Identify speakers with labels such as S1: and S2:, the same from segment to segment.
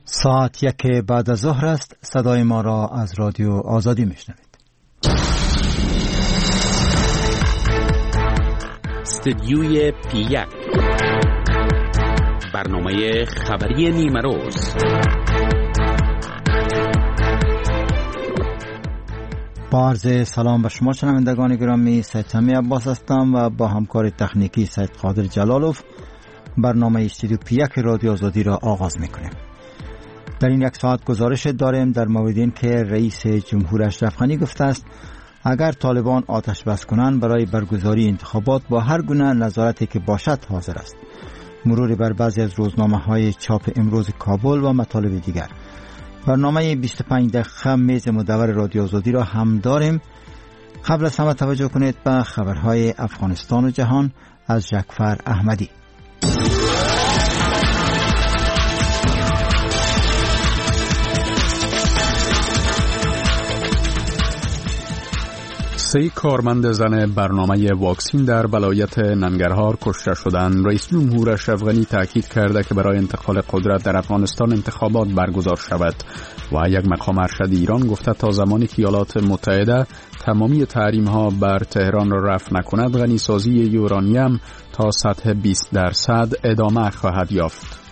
S1: ساعت 1 بعد از ظهر است. صدای ما را از رادیو آزادی میشنوید.
S2: استدیوی پی1 برنامه خبری نیمروز.
S1: با عرض سلام به شما شنوندگان گرامی، سید سمی عباس هستم و با همکار تکنیکی سید قادر جلالوف برنامه استدیو پی1 رادیو آزادی را آغاز میکنیم. در این یک ساعت گزارش داریم در مورد این که رئیس جمهور اشرف غنی گفته است اگر طالبان آتش بس کنند برای برگزاری انتخابات با هر گونه نظارتی که باشد حاضر است. مرور بر بعضی از روزنامه‌های چاپ امروز کابل و مطالب دیگر. برنامه 25 دقیقه میز مدور رادیو آزادی را هم داریم. قبل از همه توجه کنید به خبرهای افغانستان و جهان از جعفر احمدی.
S3: سه کارمند زن برنامه واکسین در ولایت ننگرهار کشته شدند. رئیس جمهور اشرف غنی تاکید کرده که برای انتقال قدرت در افغانستان انتخابات برگزار شود و یک مقام ارشد ایران گفته تا زمانی که ایالات متحده تمامی تحریم‌ها بر تهران را رفع نکند غنیسازی یورانیم تا سطح 20% ادامه خواهد یافت.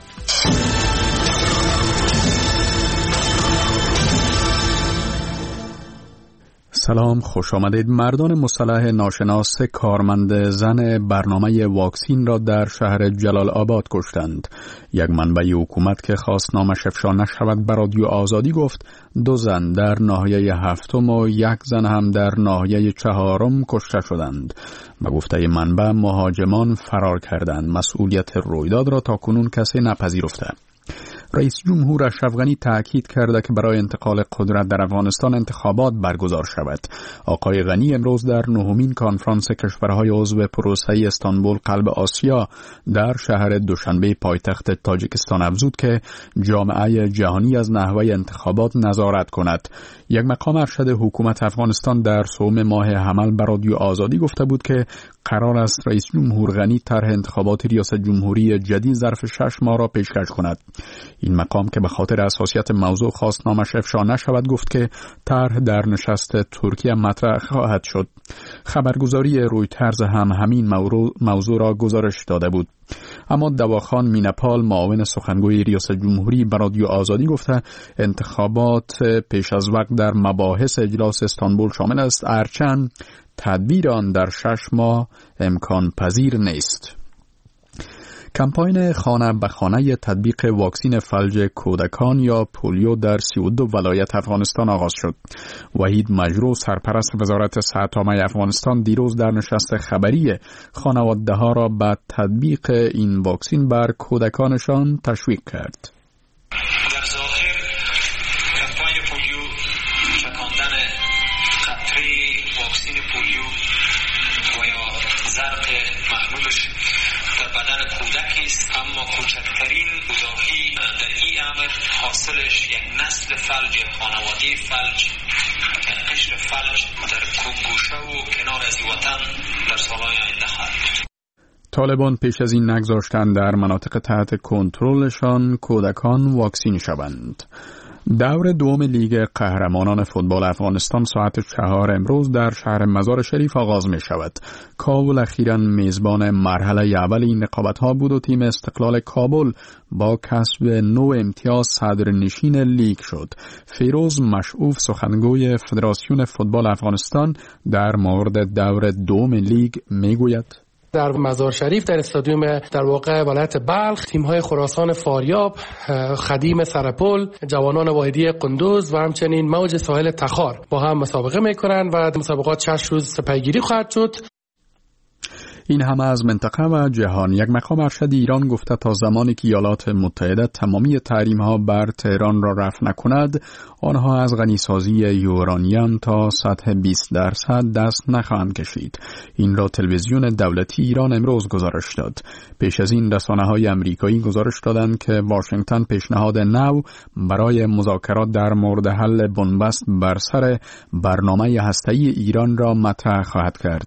S3: سلام، خوش آمدید. مردان مسلح ناشناس کارمند زن برنامه واکسین را در شهر جلال آباد کشتند. یک منبع حکومت که خواست نامش افشا نشود به رادیو آزادی گفت 2 زن در ناحیه 7 و 1 زن هم در ناحیه 4 کشته شدند. به گفته منبع مهاجمان فرار کردند. مسئولیت رویداد را تاکنون کسی نپذیرفته. رئیس جمهور اشرف غنی تاکید کرده که برای انتقال قدرت در افغانستان انتخابات برگزار شود. آقای غنی امروز در 9مین کنفرانس کشورهای عضو پروسه استانبول قلب آسیا در شهر دوشنبه پایتخت تاجیکستان افزود که جامعه جهانی از نحوه انتخابات نظارت کند. یک مقام ارشد حکومت افغانستان در سوم ماه حمل به رادیو آزادی گفته بود که قرار است رئیس جمهور غنی طرح انتخابات ریاست جمهوری جدید ظرف 6 ماه را پیشکش کند. این مقام که به خاطر حساسیت موضوع خواست نامش افشا نشود گفت که طرح در نشست ترکیه مطرح خواهد شد. خبرگزاری رویترز هم همین موضوع را گزارش داده بود. اما دواخان مینپال معاون سخنگوی ریاست جمهوری به رادیو آزادی گفته انتخابات پیش از وقت در مباحث اجلاس استانبول شامل است، هرچند تدبیر آن در 6 ماه امکان پذیر نیست. کمپاین خانه به خانه تطبیق واکسین فلج کودکان یا پولیو در 32 ولایت افغانستان آغاز شد. وحید مجروح سرپرست وزارت صحت عامه افغانستان دیروز در نشست خبری خانواده‌ها را به تطبیق این واکسین بر کودکانشان تشویق کرد.
S4: حاصلش یک نسل فلج، خانواده فلج، قشر فلج در گوشه و کنار از وطن در سالهای آینده خواهد بود.
S3: طالبان پیش از این نگذاشتند در مناطق تحت کنترلشان کودکان واکسین شوند. دور دوم لیگ قهرمانان فوتبال افغانستان ساعت 4 امروز در شهر مزار شریف آغاز می شود. کابل اخیراً میزبان مرحله اول این رقابت‌ها بود و تیم استقلال کابل با کسب 9 امتیاز صدرنشین لیگ شد. فیروز مشعوف سخنگوی فدراسیون فوتبال افغانستان در مورد دور دوم لیگ می گوید.
S5: در مزار شریف در استادیوم در واقع ولایت بلخ تیم‌های خراسان فاریاب، خدیم سرپل، جوانان واحدی قندوز و همچنین موج ساحل تخار با هم مسابقه می‌کنند و مسابقات 6 روز پیگیری خواهد شد.
S3: این همه از منطقه و جهان. یک مقام ارشد ایران گفته تا زمانی که ایالات متحده تمامی تحریم‌ها بر تهران را رفع نکند آنها از غنیسازی یورانیم تا سطح 20% دست نخواهند کشید. این را تلویزیون دولتی ایران امروز گزارش داد. پیش از این رسانه‌های آمریکایی گزارش دادند که واشنگتن پیشنهاد نو برای مذاکرات در مورد حل بنبست بر سر برنامه هسته‌ای ایران را مطرح خواهد کرد.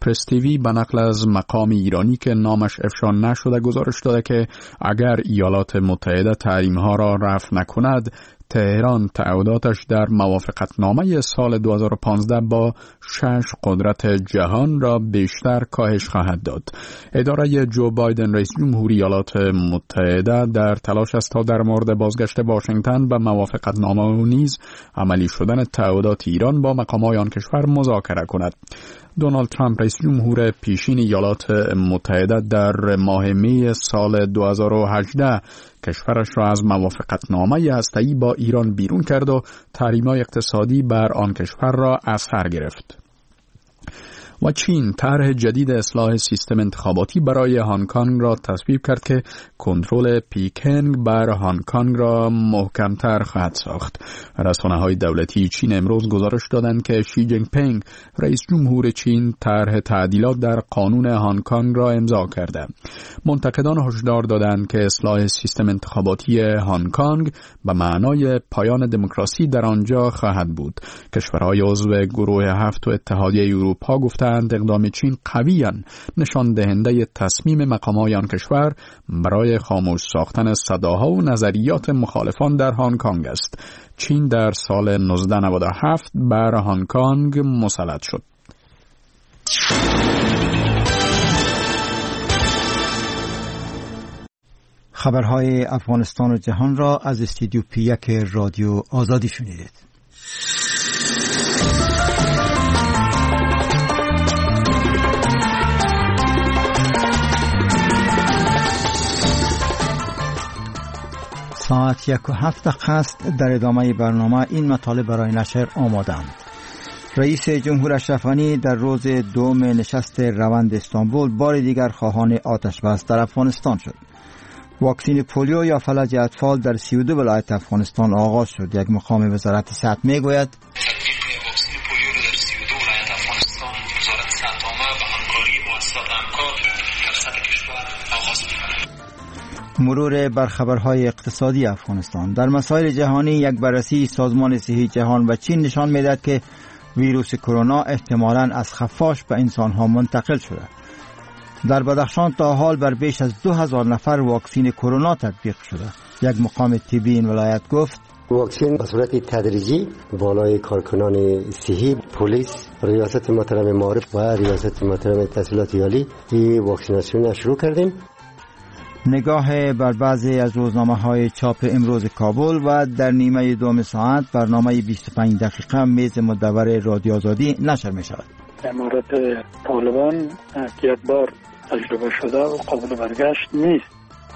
S3: پرس تیوی به نقل از مقام ایرانی که نامش افشا نشده گزارش داده که اگر ایالات متحده تحریم‌ها را رفع نکند، تهران تعهداتش در موافقتنامه سال 2015 با 6 قدرت جهان را بیشتر کاهش خواهد داد. اداره جو بایدن رئیس جمهور ایالات متحده در تلاش است تا در مورد بازگشت واشنگتن به موافقتنامه و نیز عملی شدن تعهدات ایران با مقامات آن کشور مذاکره کند. دونالد ترامپ رئیس جمهور پیشین ایالات متحده در ماه می سال 2018 کشورش را از موافقتنامه هسته‌ای با ایران بیرون کرد و تحریم‌های اقتصادی بر آن کشور را از سر گرفت. و چین طرح جدید اصلاح سیستم انتخاباتی برای هنگ کنگ را تصویب کرد که کنترل پکینگ بر هنگ کنگ را محکم‌تر خواهد ساخت. رسانه‌های دولتی چین امروز گزارش دادند که شی جین پینگ رئیس جمهور چین طرح تعدیلات در قانون هنگ کنگ را امضا کرده. منتقدان هشدار دادند که اصلاح سیستم انتخاباتی هنگ کنگ به معنای پایان دموکراسی در آنجا خواهد بود. کشورهای عضو گروه 7 و اتحادیه اروپا گفتند اقدام چین قویاً نشان دهنده تصمیم مقامات آن کشور برای خاموش ساختن صداها و نظریات مخالفان در هنگ کنگ است. چین در سال 1997 بر هنگ کنگ مسلط شد.
S1: خبرهای افغانستان و جهان را از استودیو پی1 رادیو آزادی شنیدید. ساعت 1:07 است. در ادامه برنامه این مطالب برای نشر آماده‌اند. رئیس جمهور اشرف غنی در روز دوم نشست روند استانبول بار دیگر خواهان آتش بس در افغانستان شد. واکسین پولیو یا فلج اطفال در 32 ولایت افغانستان آغاز شد. یک مقام وزارت صحت میگوید
S4: واکسین پولیو را در 32 ولایت افغانستان وزارت صحت عامه به همکاری مؤسسات همکار در سطح کشور آغاز می‌کند.
S1: مرور بر خبرهای اقتصادی افغانستان. در مسائل جهانی یک بررسی سازمان صحی جهان و چین نشان می‌دهد که ویروس کرونا احتمالاً از خفاش به انسان‌ها منتقل شده. در بدخشان تا حال بر بیش از 2000 نفر واکسین کرونا تطبیق شده. یک مقام طبی این ولایت گفت
S6: واکسین به صورت تدریجی بالای کارکنان صحی، پلیس، ریاست محترم معارف و ریاست محترم تحصیلات عالی این واکسیناسیون شروع کردیم.
S1: نگاه بر بعضی از روزنامه‌های چاپ امروز کابل و در نیمه دوم ساعت برنامه 25 دقیقه میز مدور رادیو آزادی نشر می شود.
S7: در مورد طالبان یک بار تجربه شده و قابل برگشت نیست.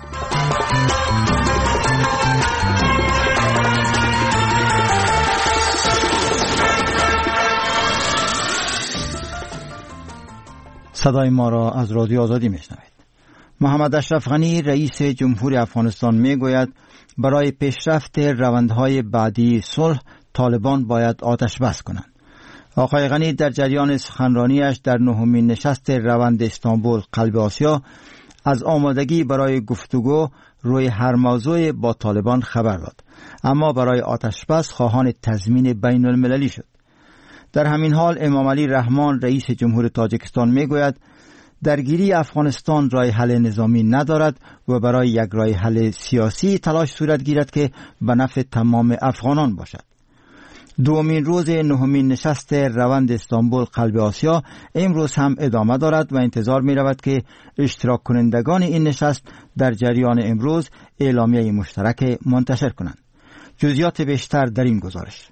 S1: صدای ما را از رادیو آزادی میشنوید. محمد اشرف غنی رئیس جمهور افغانستان میگوید برای پیشرفت روندهای بعدی صلح طالبان باید آتش بس کنند. آقای غنی در جریان سخنرانیش در 9مین نشست روند استانبول قلب آسیا از آمادگی برای گفتگو روی هر موضوع با طالبان خبر داد، اما برای آتش بس خواهان تضمین بین المللی شد. در همین حال امام علی رحمان رئیس جمهور تاجیکستان میگوید درگیری افغانستان راه حل نظامی ندارد و برای یک راه حل سیاسی تلاش صورت گیرد که به نفع تمام افغانان باشد. دومین روز 9مین نشست روند استانبول قلب آسیا امروز هم ادامه دارد و انتظار می رود که اشتراک کنندگان این نشست در جریان امروز اعلامیه مشترک منتشر کنند. جزئیات بیشتر در این گزارش.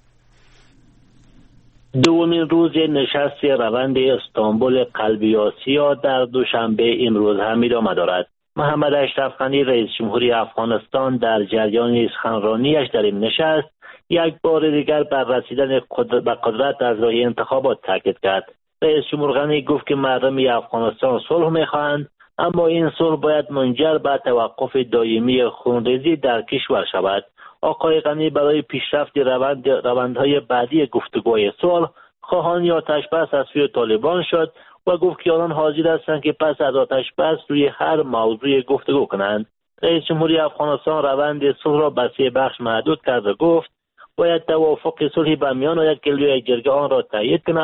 S8: دومین روز نشست روند استانبول قلب آسیا در دوشنبه امروز هم ادامه دارد. محمد اشرف غنی رئیس جمهوری افغانستان در جریان سخنرانیش در این نشست یک بار دیگر بر رسیدن به قدرت از راه انتخابات تاکید کرد. رئیس جمهور غنی گفت که مردم افغانستان صلح می‌خواهند، اما این صلح باید منجر به توقف دائمی خونریزی در کشور شود. آقای غنی برای پیشرفت روندهای بعدی گفتگوی صلح خواهان آتش بس از سوی طالبان شد و گفت که آنان حاضر هستند که پس از آتش بس روی هر موضوع گفتگو کنند. رئیس جمهوری افغانستان روند صلح را به 3 بخش محدود کرد و گفت باید توافق صلحی به میان آید که لوی جرگه آن را تایید کند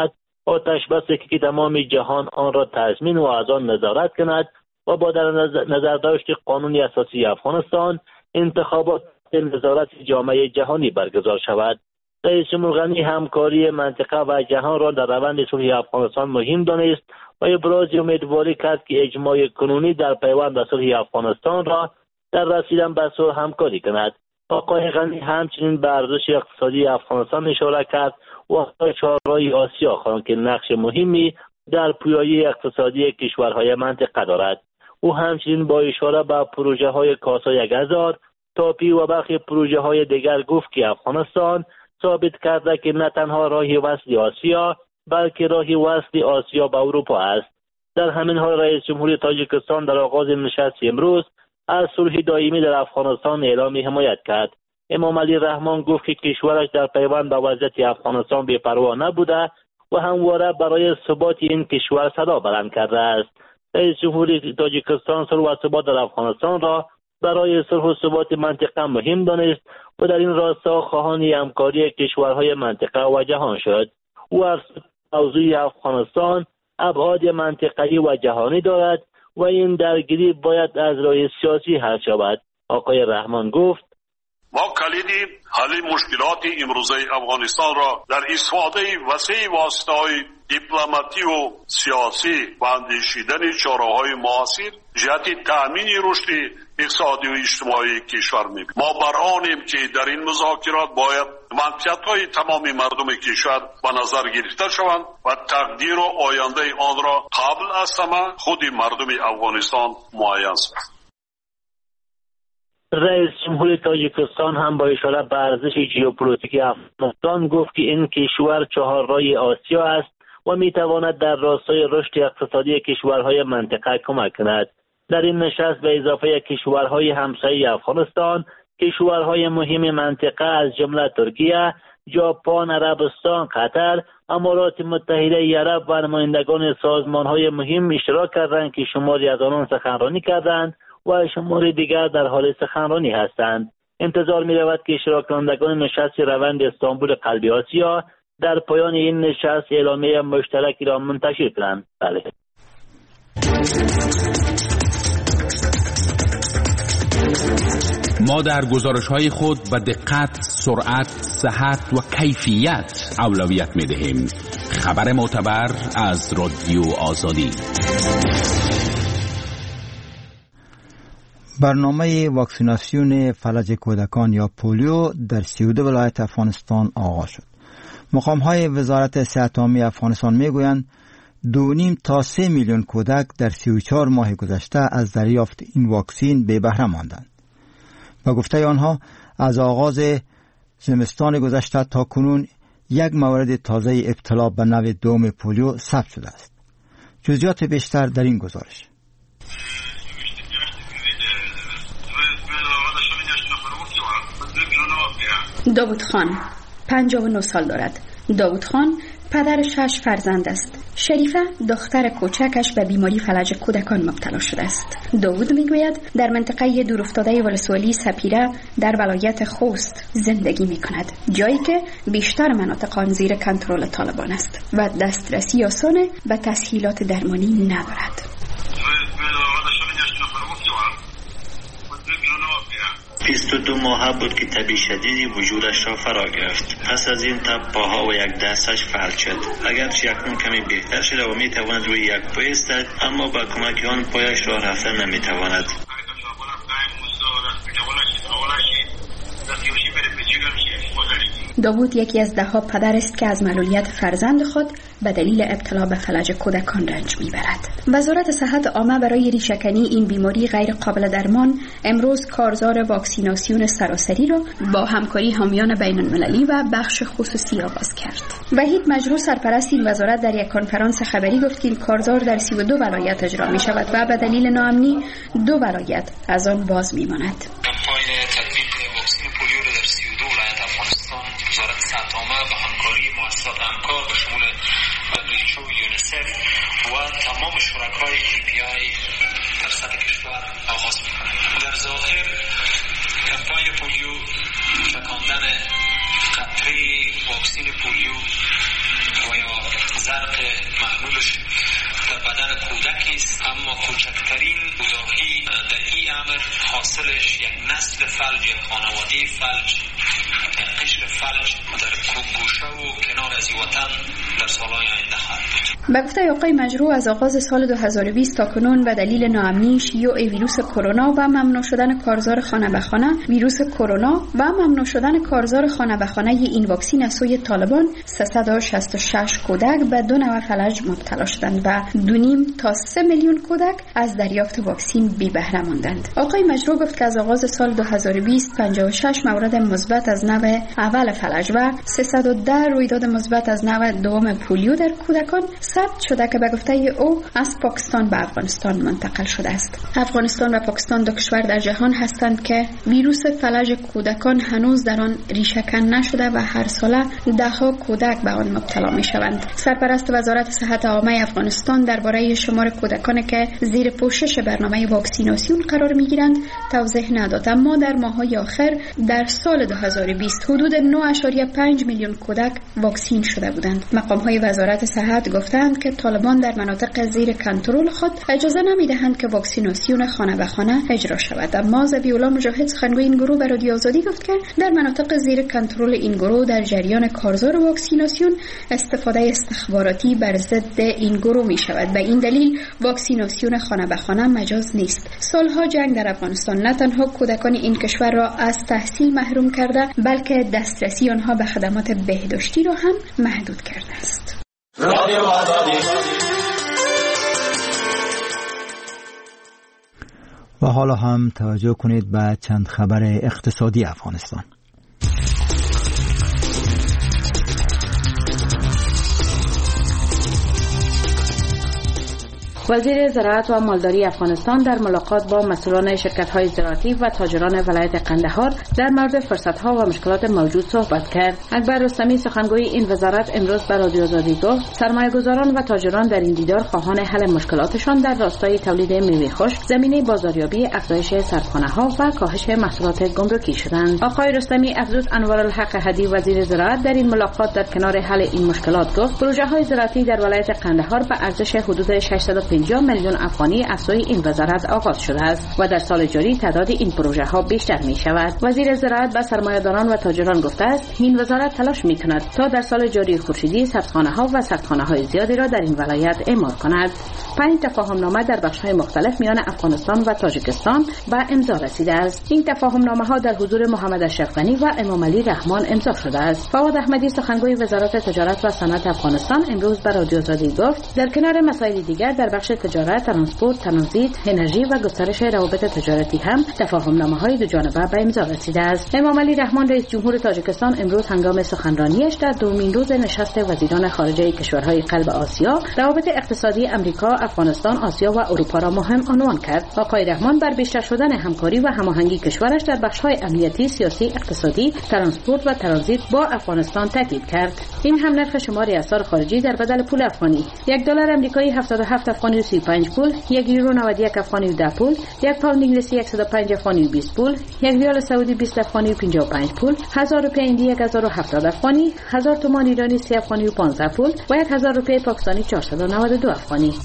S8: آتش بسی که تمام جهان آن را تضمین و از آن نظارت کند و با در نظر داشت قانون اساسی افغانستان انتخابات نظارت جامعه جهانی برگزار شود. رئیس جمهور غنی همکاری منطقه و جهان را در روند صلح افغانستان مهم دانست و ابراز امیدواری کرد که اجماع کنونی در پیوند به صلح افغانستان را در رسیدن به صلح همکاری کند. آقای غنی همچنین به ارزش اقتصادی افغانستان اشاره کرد و چهارراه آسیا خواند که نقش مهمی در پویایی اقتصادی کشورهای منطقه دارد. او همچنین با اشاره به پروژه های کاسا 1000 تاپی و برخی پروژه های دیگر گفت که افغانستان ثابت کرده که نه تنها راه وصل آسیا بلکه راه وصل آسیا به اروپا است. در همین حال رئیس جمهوری تاجیکستان در آغاز نشست امروز از صلح دائمی در افغانستان اعلام حمایت کرد. امام علی رحمان گفت که کشورش در پیوند به وضعیت افغانستان بی‌پروا نبوده و همواره برای ثبات این کشور صدا بلند کرده است. رئیس جمهوری تاجیکستان صلح و ثبات در افغانستان را برای صلح و ثبات منطقه مهم دانست و در این راستا خواهان همکاری کشورهای منطقه و جهان شد. او از موضوع افغانستان ابعاد منطقه‌ای و جهانی دارد و این درگیری باید از راه سیاسی حل شود. آقای رحمان گفت
S9: ما کلید حل مشکلات امروزه افغانستان را در استفاده وسیع واسطه‌های دیپلماتی و سیاسی و اندیشیدن چاره‌های معاصر جهت تأمین رشد اقتصادی و اجتماعی کشور می‌بینیم. ما بر آنیم که در این مذاکرات باید منفعت‌های تمام مردم کشور به نظر گرفته شوند و تقدیر و آینده آن را قبل از همه خود مردم افغانستان معین سازد.
S8: رئیس جمهوری تاجیکستان هم با اشاره به ارزش ژئوپلیتیک افغانستان گفت که این کشور چهارراه آسیا است و میتواند در راستای رشد اقتصادی کشورهای منطقه کمک کند. در این نشست به اضافه کشورهای همسایه افغانستان، کشورهای مهم منطقه از جمله ترکیه، ژاپن، عربستان، قطر، امارات متحده عرب و نمایندگان سازمانهای مهم اشتراک کردند که شماری از آنان سخنرانی کردند و شماری دیگر در حال سخنرانی هستند. انتظار می رود که اشتراک کنندگان نشست روند استانبول قلب آسیا در پایان این نشست اعلامیه مشترکی را منتشر کنند. بله.
S2: ما در گزارش‌های خود به دقت، سرعت، صحت و کیفیت اولویت می‌دهیم. خبر معتبر از رادیو آزادی.
S1: برنامه واکسیناسیون فلج کودکان یا پولیو در 32 ولایت افغانستان آغاز شد. مقام‌های وزارت صحت عامه افغانستان می‌گویند 2.5 تا 3 میلیون کودک در 34 ماه گذشته از دریافت این واکسین بے بهره ماندند. با گفته آنها از آغاز زمستان گذشته تا کنون یک مورد تازه ابتلا به نوع دوم پولیو ثبت شده است. جزئیات بیشتر در این گزارش.
S10: داوود خان 59 سال دارد. داوود خان پدر 6 فرزند است. شریفه دختر کوچکش به بیماری فلج کودکان مبتلا شده است. داوود میگوید در منطقه دورافتاده ولسوالی سپیره در ولایت خوست زندگی میکند، جایی که بیشتر مناطق آن زیر کنترل طالبان است و دسترسی آسان به تسهیلات درمانی ندارد.
S11: 22 ماه بود که تبی شدیدی وجودش را فرا گرفت. پس از این تب پاها و یک دستش فلج شد. اگرچه اکنون کمی بهتر شده و میتواند روی یک پای ایستد، اما با کمک آن پایش را رفتن نمیتواند.
S10: داوود یکی از 10 پدر است که از معلولیت فرزند خود به دلیل ابتلا به فلج کودکان رنج میبرد. وزارت صحت عامه برای ریشه‌کنی این بیماری غیر قابل درمان امروز کارزار واکسیناسیون سراسری را با همکاری حامیان بین‌المللی و بخش خصوصی آغاز کرد. وحید مجروح سرپرست این وزارت در یک کنفرانس خبری گفت که این کارزار در 32 ولایت اجرا می شود و به دلیل ناامنی 2 ولایت از آن باز میماند.
S4: وزارت صحت عامه به همکاری مؤسسات همکار به شمول WHO، یونیسف و تمام شرکای TPI در سطح کشور آغاز می‌کند. در ظاهر کمپاین پولیو، چکاندن قطره واکسین پولیو و یا زرق قلب یک خانواده فلج، قشر فلج در گوشه و کنار از وطن در سالهای آینده خواهد بود.
S10: به گفته آقای مجروح از آغاز سال 2020 تا کنون به دلیل ناامنی شیوع ویروس کرونا و ممنوع شدن کارزار خانه به خانه ویروس کرونا و ممنوع شدن کارزار خانه به خانه این واکسن از سوی طالبان 366 کودک به 2 نوع فلج مبتلا شدند و 2.5 تا 3 میلیون کودک از دریافت واکسن بی بهره ماندند. آقای مجروح گفت که از آغاز سال 2020 56 مورد مثبت از نوع اول فلج و 310 رویداد مثبت از نوع دوم پولیو در کودکان ثبت شده که به گفته او از پاکستان به افغانستان منتقل شده است. افغانستان و پاکستان دو کشور در جهان هستند که ویروس فلج کودکان هنوز در آن ریشه‌کن نشده و هر ساله ده‌ها کودک به آن مبتلا می‌شوند. سرپرست وزارت صحت عامه افغانستان درباره شمار کودکانی که زیر پوشش برنامه واکسیناسیون قرار می‌گیرند توضیح نداد، اما در ماه‌های آخر در سال 2020 حدود 9.5 میلیون کودک واکسین شده بودند. مقام‌های وزارت صحت گفتند که طالبان در مناطق زیر کنترل خود اجازه نمی‌دهند که واکسیناسیون خانه به خانه اجرا شود. اما ذبیح‌الله مجاهد سخنگوی این گروه به رادیو آزادی گفت که در مناطق زیر کنترل این گروه در جریان کارزار واکسیناسیون استفاده استخباراتی بر ضد این گروه می‌شود. به این دلیل واکسیناسیون خانه به خانه مجاز نیست. سالها جنگ در افغانستان نه تنها کودکان این کشور را از تحصیل محروم کرده بلکه دسترسی آنها به خدمات بهداشتی را هم محدود کرده است. رادیو آزادی.
S1: و حالا هم توجه کنید به چند خبر اقتصادی افغانستان.
S12: وزیر زراعت و مالداری افغانستان در ملاقات با مسئولان شرکت‌های زراعتی و تاجران ولایت قندهار در مورد فرصت‌ها و مشکلات موجود صحبت کرد. اکبر رستمی سخنگوی این وزارت امروز به رادیو آزادی گفت سرمایه‌گذاران و تاجران در این دیدار خواهان حل مشکلاتشان در راستای تولید میوه خشک، زمینه بازاریابی، افزایش سرخانه‌ها و کاهش محصولات گمرکی شدند. آقای رستمی افزود انوارالحق هدی وزیر زراعت در این ملاقات در کنار حل این مشکلات گفت پروژه‌های زراعتی در ولایت قندهار به ارزش حدود 650 میلیون افغانی از سوی این وزارت آغاز شده است و در سال جاری تعداد این پروژه ها بیشتر می شود. وزیر زراعت به سرمایه‌داران و تاجران گفته است این وزارت تلاش می کند تا در سال جاری خورشیدی سبزخانه ها و سردخانه های زیادی را در این ولایت اعمار کند. 5 تفاهمنامه در بخش‌های مختلف میان افغانستان و تاجیکستان به امضا رسیده است. این تفاهمنامه‌ها در حضور محمد اشرف غنی و امام علی رحمان امضا شده است. فواد احمدی سخنگوی وزارت تجارت و صنعت افغانستان امروز به رادیو آزادی گفت در کنار مسائل دیگر در بخش تجارت، ترانسپورت، ترانزیت، انرژی و گسترش روابط تجارتی هم تفاهمنامه‌های دو جانبه به امضا رسیده است. امام علی رحمان رئیس جمهور تاجیکستان امروز هنگام سخنرانیش در دومین روز نشست وزیران خارجه کشورهای قلب آسیا روابط اقتصادی آمریکا، افغانستان، آسیا و اروپا را مهم عنوان کرد. آقای رحمان بر بیشتر شدن همکاری و هماهنگی کشورش در بخش‌های امنیتی، سیاسی، اقتصادی، ترانسپورت و ترانزیت با افغانستان تاکید کرد. این هم نرخ شمار اسعار خارجی در بدل پول افغانی: $1 آمریکایی 77 افغانی و 35 پول، 1 یورو 91 افغانی و 10 پول، 1 پوند انگلیسی 105 افغانی و 20 پول، 1 ریال سعودی 20 افغانی و 55 پول، 1000 روپیه هندی 1070 افغانی، 1000 تومان ایرانی 30 افغانی و 15 پول و 1000 روپیه پاکستانی 492 افغانی.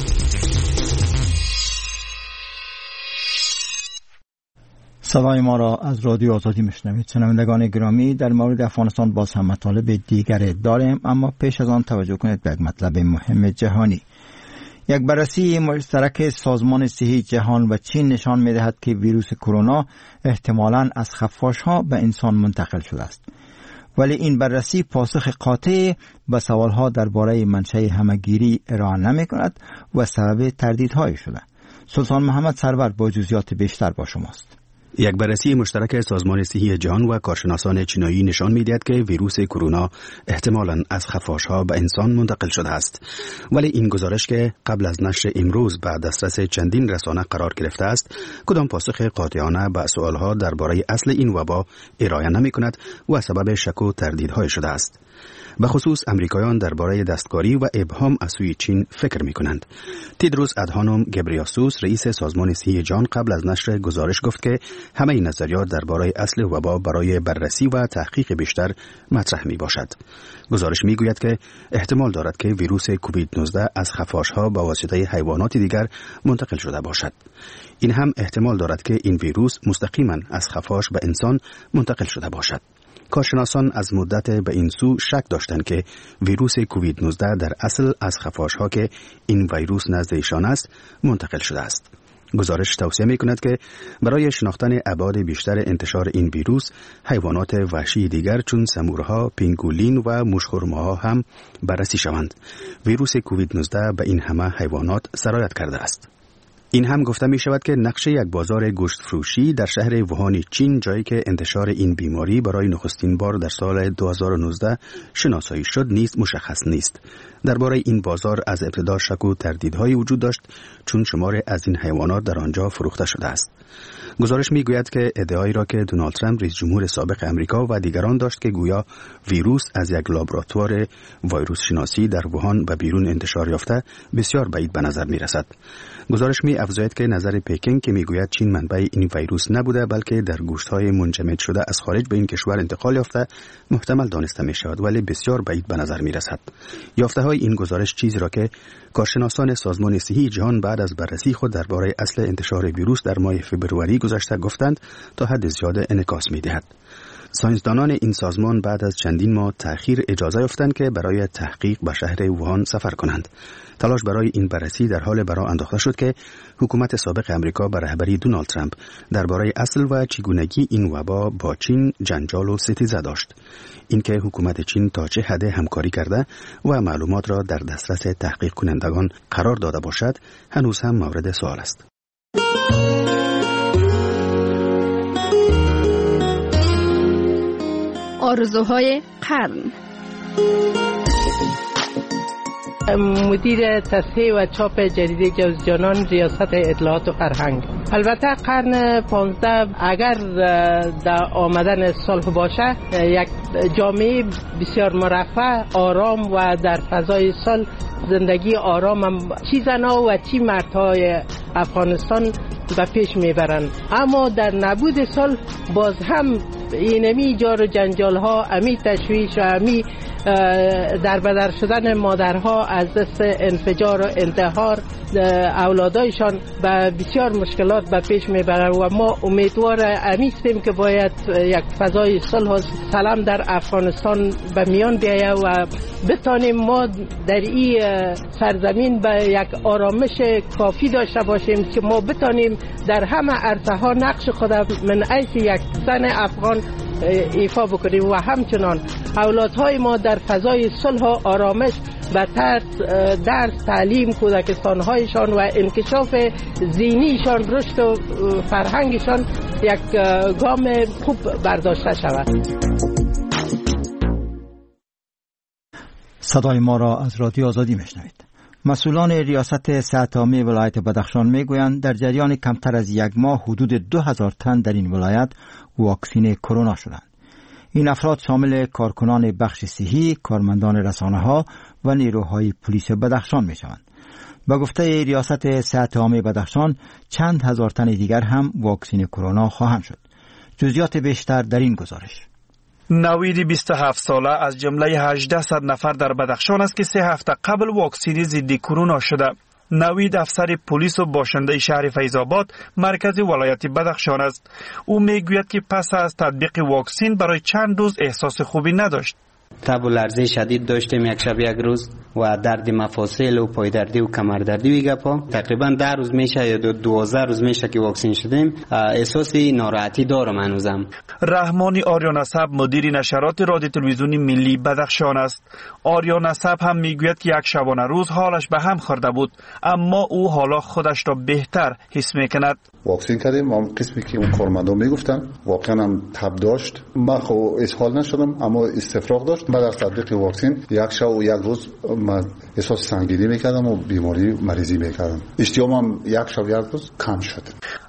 S1: صدای ما را از رادیو آزادی میشنوید. شنوندگان گرامی، در مورد افغانستان باز هم مطالب دیگر داریم، اما پیش از آن توجه کنید به یک مطلب مهم جهانی. یک بررسی مشترک سازمان صحی جهان و چین نشان می‌دهد که ویروس کرونا احتمالاً از خفاش‌ها به انسان منتقل شده است. ولی این بررسی پاسخ قاطع به سوال‌ها درباره منشأ همه‌گیری ارائه نمی‌کند و سبب تردیدهای شده. سلطان محمد سرور با جزئیات بیشتر با شماست.
S13: یک بررسی مشترک سازمان صحی جهان و کارشناسان چینایی نشان می‌دهد که ویروس کرونا احتمالاً از خفاش‌ها به انسان منتقل شده است. ولی این گزارش که قبل از نشر امروز به دسترس چندین رسانه قرار گرفته است، کدام پاسخ قاطعانه به سوال‌ها درباره اصل این وبا ارائه نمی‌کند و سبب شک و تردیدهای شده است. به خصوص امریکایان درباره دستکاری و ابهام از سوی چین فکر می‌کنند. تدروس ادهانوم گبریاسوس رئیس سازمان صحی جهان قبل از نشر گزارش گفت که همه نظریات درباره اصل وبا برای بررسی و تحقیق بیشتر مطرح میباشد. گزارش میگوید که احتمال دارد که ویروس کووید 19 از خفاش‌ها به واسطه حیوانات دیگر منتقل شده باشد. این هم احتمال دارد که این ویروس مستقیما از خفاش به انسان منتقل شده باشد. کارشناسان از مدت به این سو شک داشتند که ویروس کووید 19 در اصل از خفاش‌ها که این ویروس نزد ایشان است منتقل شده است. گزارش توصیه می‌کند که برای شناختن ابعاد بیشتر انتشار این ویروس، حیوانات وحشی دیگر چون سمورها، پینگولین و مشخورماها هم بررسی شوند. ویروس کووید 19 به این همه حیوانات سرایت کرده است. این هم گفته می شود که نقش یک بازار گوشت فروشی در شهر ووهان چین، جایی که انتشار این بیماری برای نخستین بار در سال 2019 شناسایی شد، نیز مشخص نیست. درباره این بازار از ابتدا شک و تردیدهای وجود داشت چون شمار از این حیوانات در آنجا فروخته شده است. گزارش می گوید که ادعایی را که دونالد ترامپ رئیس جمهور سابق امریکا و دیگران داشت که گویا ویروس از یک لابراتوار ویروس شناسی در ووهان به بیرون انتشار یافته بسیار بعید به نظر می رسد. گزارش می افزاید که نظر پکین که می گوید چین منبع این ویروس نبوده بلکه در گوشت‌های منجمد شده از خارج به این کشور انتقال یافته محتمل دانسته می شود، ولی بسیار بعید به نظر می رسد. یافته‌های این گزارش چیزی را که کارشناسان سازمان صحی جهان بعد از بررسی خود درباره اصل انتشار ویروس در ماه فوریه گذشته گفتند تا حد زیاد انعکاس می دهد. ساینسدانان این سازمان بعد از چندین ماه تأخیر اجازه یافتند که برای تحقیق به شهر ووهان سفر کنند. تلاش برای این بررسی در حال برآ انداخته شد که حکومت سابق امریکا به رهبری دونالد ترامپ درباره اصل و چگونگی این وبا با چین جنجال و ستیزه داشت. اینکه حکومت چین تا چه حد همکاری کرده و معلومات را در دسترس تحقیق کنندگان قرار داده باشد هنوز هم مورد سوال است.
S14: آرزوهای قرن.
S15: مدیر تصحیح و چاپ جریده جوزجانان، ریاست اطلاعات و فرهنگ. البته قرن 15 اگر در آمدن صلح باشه، یک جامعه بسیار مرفه، آرام و در فضای صلح زندگی آرام هم چی زنها و چی مردهای افغانستان به پیش میبرند. اما در نبود صلح باز هم اینمی جار و جنجال ها، امی تشویش و امی در بدر شدن مادرها از دست انفجار و انتحار اولادایشان به بسیار مشکلات به پیش میبرند و ما امیدوار امیستیم که باید یک فضای صلح و سلام در افغانستان به میان بیاید و بتانیم ما در این سرزمین به یک آرامش کافی داشته باشیم که ما بتانیم در همه عرصه ها نقش خود من حیث یک زن افغان ایفا بکنیم و همچنان اولادهای ما در فضای صلح و آرامش به درس تعلیم کودکستانهایشان و انکشاف ذهنیشان، رشد و فرهنگشان یک گام خوب برداشته شود.
S1: صدای ما را از رادیو آزادی میشنوید. مسئولان ریاست صحت عامه ولایت بدخشان میگویند در جریان کمتر از یک ماه حدود 2000 تن در این ولایت واکسین کرونا شدند. این افراد شامل کارکنان بخش صحی، کارمندان رسانه‌ها و نیروهای پلیس بدخشان میشوند. با گفته ریاست صحت عامه بدخشان چند هزار تن دیگر هم واکسین کرونا خواهند شد. جزئیات بیشتر در این گزارش.
S16: نوید 27 ساله از جمله 1800 نفر در بدخشان است که 3 هفته قبل واکسین ضد کرونا شده. نوید افسر پلیس و باشنده شهر فیض‌آباد مرکز ولایت بدخشان است. او میگوید که پس از تطبیق واکسین برای چند روز احساس خوبی نداشت.
S17: تب و لرزه شدید داشتیم یک شب یک روز و درد مفاصل و پای دردی و کمر دردی و گپا. تقریبا 10 روز میشه یا 12 روز میشه که واکسین شدیم. احساس ناراحتی دارم هنوزم.
S16: رحمانی آریا نسب مدیر نشرات رادیو تلویزیونی ملی بدخشان است. آریا نسب هم میگوید که یک شبانه روز حالش به هم خورده بود، اما او حالا خودش را بهتر حس میکند.
S18: واکسین کردیم، اون قسمی که اون کارمندان میگفتن واقعا هم تب داشت. من خب اسهال نشدم اما استفراغ داشت. بعد از تطبیق واکسین یک شب و یک روز من احساس سنگینی میکردم و بیماری مریضی میکردم. اشتیامم یک شب یک روز کم شد.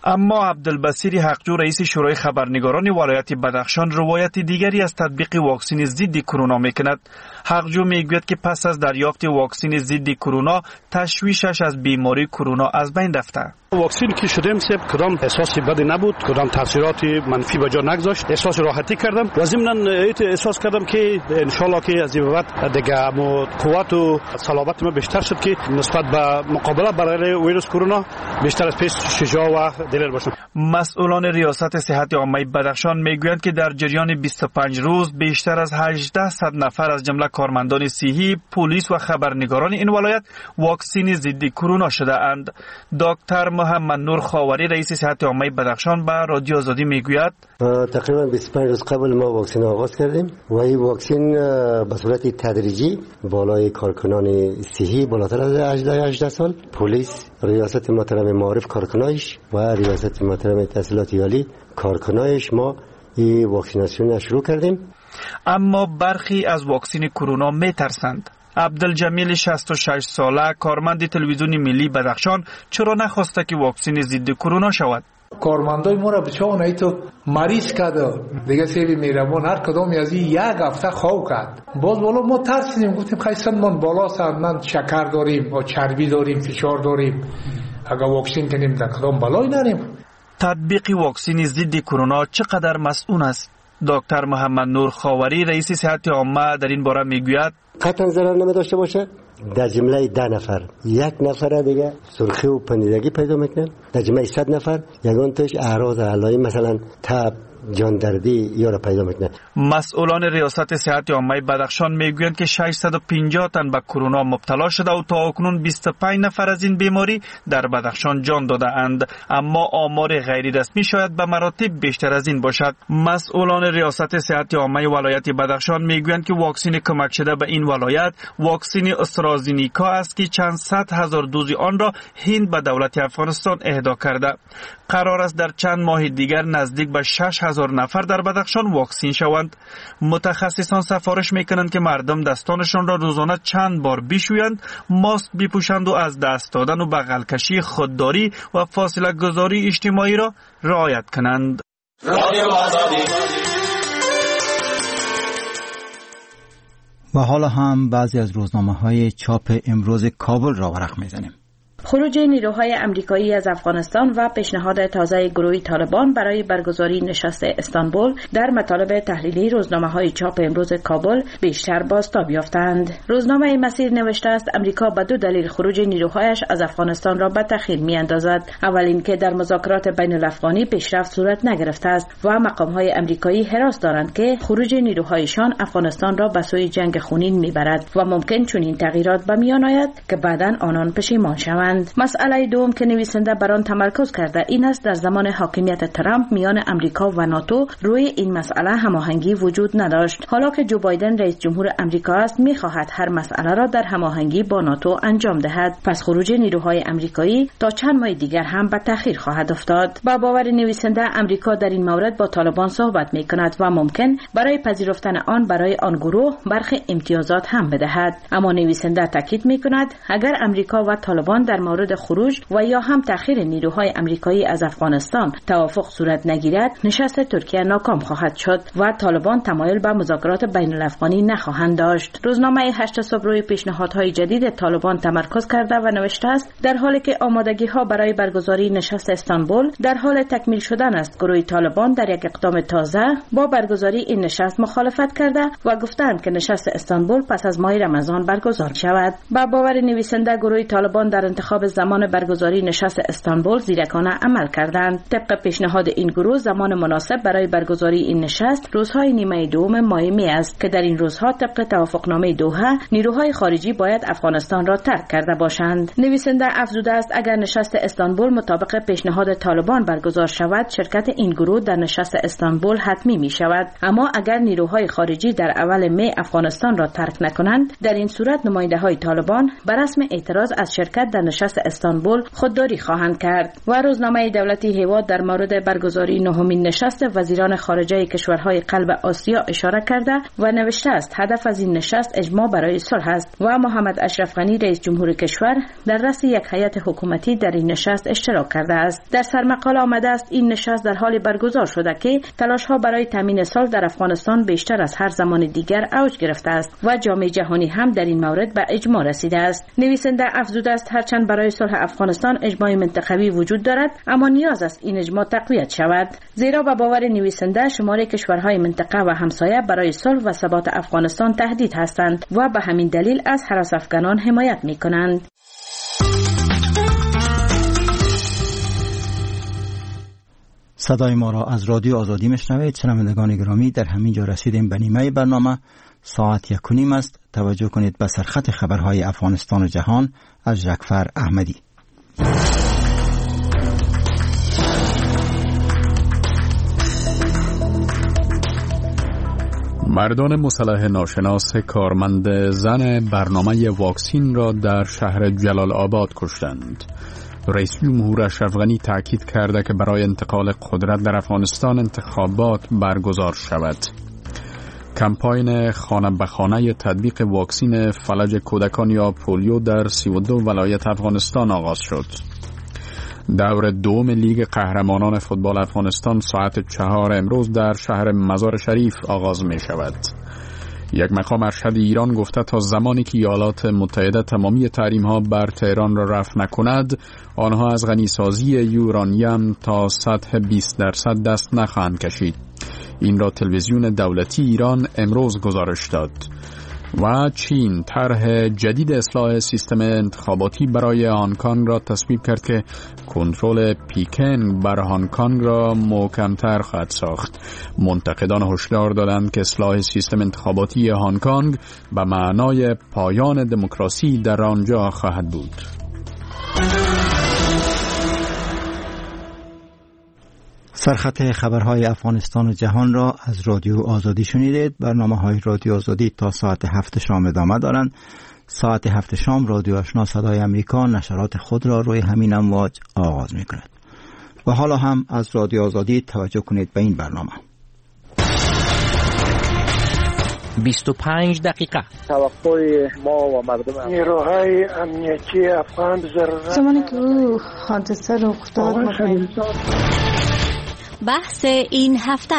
S16: اما عبدالبصیر حقجو رئیس شورای خبرنگاران ولایت بدخشان روایت دیگری از تطبیق واکسن ضد کرونا میکند. حقجو میگوید که پس از دریافت واکسن ضد کرونا تشویشش از بیماری کرونا از بین رفته.
S19: واکسن که شدیم سب کدام احساس بدی نبود، کدام تاثیرات منفی به جا نگذاشت، احساس راحتی کردم و ضمن احساس کردم که ان شاء الله که از این بعد دیگه قوت و صلابت ما بیشتر شد که نسبت به مقابله برای ویروس کرونا بیشتر از پیش شجاع و دلیر باشم.
S16: مسئولان ریاست صحت عامه بدخشان میگویند که در جریان 25 روز بیشتر از 1800 نفر از جمله کارمندان صحی، پلیس و خبرنگاران این ولایت واکسن ضد کرونا شده اند. دکتر محمد نور خاوری رئیس صحت عامه بدخشان به رادیو آزادی میگوید
S6: تقریبا 25 روز قبل ما واکسن آغاز کردیم و این واکسن به صورت تدریجی بالای کارکنان صحی بالاتر از 18 سال، پلیس، ریاست محترم معارف کارکنایش و ریاست محترم تحصیلات عالی کارکنایش ما این واکسیناسیون شروع کردیم.
S16: اما برخی از واکسن کرونا میترسند. عبدالجمیل 66 ساله کارمند تلویزیون ملی بدخشان چرا نخواسته که واکسن ضد کرونا شود؟
S20: کارمندای ما را بچه‌ها ایتو مریض کرده دیگه سیبی میرمون هر کدام از این یک هفته خواب کرد. باز بالا ما ترسیدیم، گفتیم خیلی من بالا سن شکر داریم و چربی داریم، فشار داریم، اگر واکسن کنیم در کدام بالای نریم.
S16: تطبیق واکسن ضد کرونا چقدر مسئول است؟ دکتر محمد نور خاوری رئیس صحت عامه در این باره میگوید
S6: قطعا ضرر نمیداشته باشه. در جمله 10 نفر یک نفر دیگه سرخی و پنیدگی پیدا میکنن، در جمله 100 نفر یگان توش اعراض علائم مثلا تب، جاندردی یا را پیدا میکنه.
S16: مسئولان ریاست صحت عامه بدخشان میگویند که 650 تن به کرونا مبتلا شده و تا اکنون 25 نفر از این بیماری در بدخشان جان داده اند، اما آمار غیر رسمی شاید به مراتب بیشتر از این باشد. مسئولان ریاست صحت عامه ولایت بدخشان میگویند که واکسن کمک شده به این ولایت واکسن استرازینیکا است که چند صد هزار دوز آن را هند به دولت افغانستان اهدا کرده. قرار است در چند ماه دیگر نزدیک به 6000 نفر در بدخشان واکسین شوند. متخصصان سفارش میکنند که مردم دستانشان را روزانه چند بار بشویند، ماسک بپوشند و از دست دادن و بغل کشی، خودداری و فاصله گذاری اجتماعی را رعایت کنند.
S1: و حالا هم بعضی از روزنامه‌های چاپ امروز کابل را ورق میزنیم.
S12: خروج نیروهای امریکایی از افغانستان و پیشنهاد تازه گروه طالبان برای برگزاری نشست استانبول در مطالب تحلیلی روزنامه‌های چاپ امروز کابل بیشتر بازتاب یافتند. روزنامه مسیر نوشته است امریکا به 2 دلیل خروج نیروهایش از افغانستان را به تأخیر می‌اندازد. اول اینکه در مذاکرات بین الافغانی پیشرفت صورت نگرفته است و مقام‌های امریکایی حراس دارند که خروج نیروهایشان افغانستان را به سوی جنگ خونین می‌برد و ممکن چنین تغییرات به میان آید که بعداً آنان پشیمان شوند. مسئله دوم که نویسنده بر آن تمرکز کرده این است در زمان حاکمیت ترامپ میان امریکا و ناتو روی این مسئله هماهنگی وجود نداشت. حالا که جو بایدن رئیس جمهور امریکا است می‌خواهد هر مسئله را در هماهنگی با ناتو انجام دهد. پس خروج نیروهای امریکایی تا چند ماه دیگر هم به تأخیر خواهد افتاد. با باور نویسنده امریکا در این مورد با طالبان صحبت می‌کند و ممکن برای پذیرفتن آن برای آن گروه برخی امتیازات هم بدهد. اما نویسنده تاکید می‌کند اگر امریکا و طالبان در مورد خروج و یا هم تأخیر نیروهای امریکایی از افغانستان توافق صورت نگیرد، نشست ترکیه ناکام خواهد شد و طالبان تمایل به مذاکرات بین الافغانی نخواهند داشت. روزنامه 8 صبح روی پیشنهادهای جدید طالبان تمرکز کرده و نوشته است در حالی که آمادگی‌ها برای برگزاری نشست استانبول در حال تکمیل شدن است، گروه طالبان در یک اقدام تازه با برگزاری این نشست مخالفت کرده و گفتند که نشست استانبول پس از ماه رمضان برگزار شود. با باور نویسنده گروه طالبان در انتخاب زمان برگزاری نشست استانبول زیرکانه عمل کردند. طبق پیشنهاد این گروه زمان مناسب برای برگزاری این نشست روزهای نیمه دوم ماه می است که در این روزها طبق توافقنامه دوحه نیروهای خارجی باید افغانستان را ترک کرده باشند. نویسنده افزوده است اگر نشست استانبول مطابق پیشنهاد طالبان برگزار شود شرکت این گروه در نشست استانبول حتمی می شود، اما اگر نیروهای خارجی در اول می افغانستان را ترک نکنند در این صورت نماینده‌های طالبان بر رسم اعتراض از شرکت در نشست نشست استانبول خودداری خواهند کرد. و روزنامه دولتی هیواد در مورد برگزاری نهمین نشست وزیران خارجه کشورهای قلب آسیا اشاره کرده و نوشته است هدف از این نشست اجماع برای صلح است و محمد اشرف غنی رئیس جمهور کشور در رأس یک هیئت حکومتی در این نشست اشتراک کرده است. در سرمقاله آمده است این نشست در حال برگزار شده که تلاش‌ها برای تامین صلح در افغانستان بیشتر از هر زمان دیگر اوج گرفته است و جامعه جهانی هم در این مورد به اجماع رسیده است. نویسنده افزوده است هرچند برای صلح افغانستان اجماع منطقوی وجود دارد اما نیاز است این اجماع تقویت شود، زیرا به باور نویسنده شمار کشورهای منطقه و همسایه برای صلح و ثبات افغانستان تهدید هستند و به همین دلیل از هراس افغانان حمایت می‌کنند.
S1: صدای ما را از رادیو آزادی میشنوید. شنوندگان گرامی، در همین جا رسیدیم به نیمه برنامه. ساعت 1:30 است. توجه کنید به سرخط خبرهای افغانستان و جهان از جعفر احمدی.
S3: مردان مسلح ناشناس کارمند زن برنامه واکسین را در شهر جلال آباد کشتند. رئیس جمهور اشرف غنی تاکید کرده که برای انتقال قدرت در افغانستان انتخابات برگزار شود. کمپاین خانه به خانه تطبیق واکسین فلج کودکان یا پولیو در 32 ولایت افغانستان آغاز شد. دور دوم لیگ قهرمانان فوتبال افغانستان ساعت 4 امروز در شهر مزار شریف آغاز می شود. یک مقام ارشد ایران گفته تا زمانی که ایالات متحده تمامی تحریم‌ها بر تهران را رفع نکند، آنها از غنیسازی یورانیم تا سطح 20% دست نخواهند کشید. این را تلویزیون دولتی ایران امروز گزارش داد. و چین طرح جدید اصلاح سیستم انتخاباتی برای هنگ کنگ را تصویب کرد که کنترل پکن بر هنگ کنگ را محکم‌تر خواهد ساخت. منتقدان هشدار دادند که اصلاح سیستم انتخاباتی هنگ کنگ به معنای پایان دموکراسی در آنجا خواهد بود.
S1: سرخط خبرهای افغانستان و جهان را از رادیو آزادی شنیدید. برنامه‌های رادیو آزادی تا ساعت 7 شام ادامه دارند. ساعت 7 شام رادیو آشنا صدای امریکا نشرات خود را روی همین امواج آغاز می‌کند. و حالا هم از رادیو آزادی توجه کنید به این برنامه.
S21: 25 دقیقه
S22: توقع ما و مردم
S7: نیروهای امنیتی افغان
S23: زمانی که حادثه رخ داد
S14: بحث این هفته.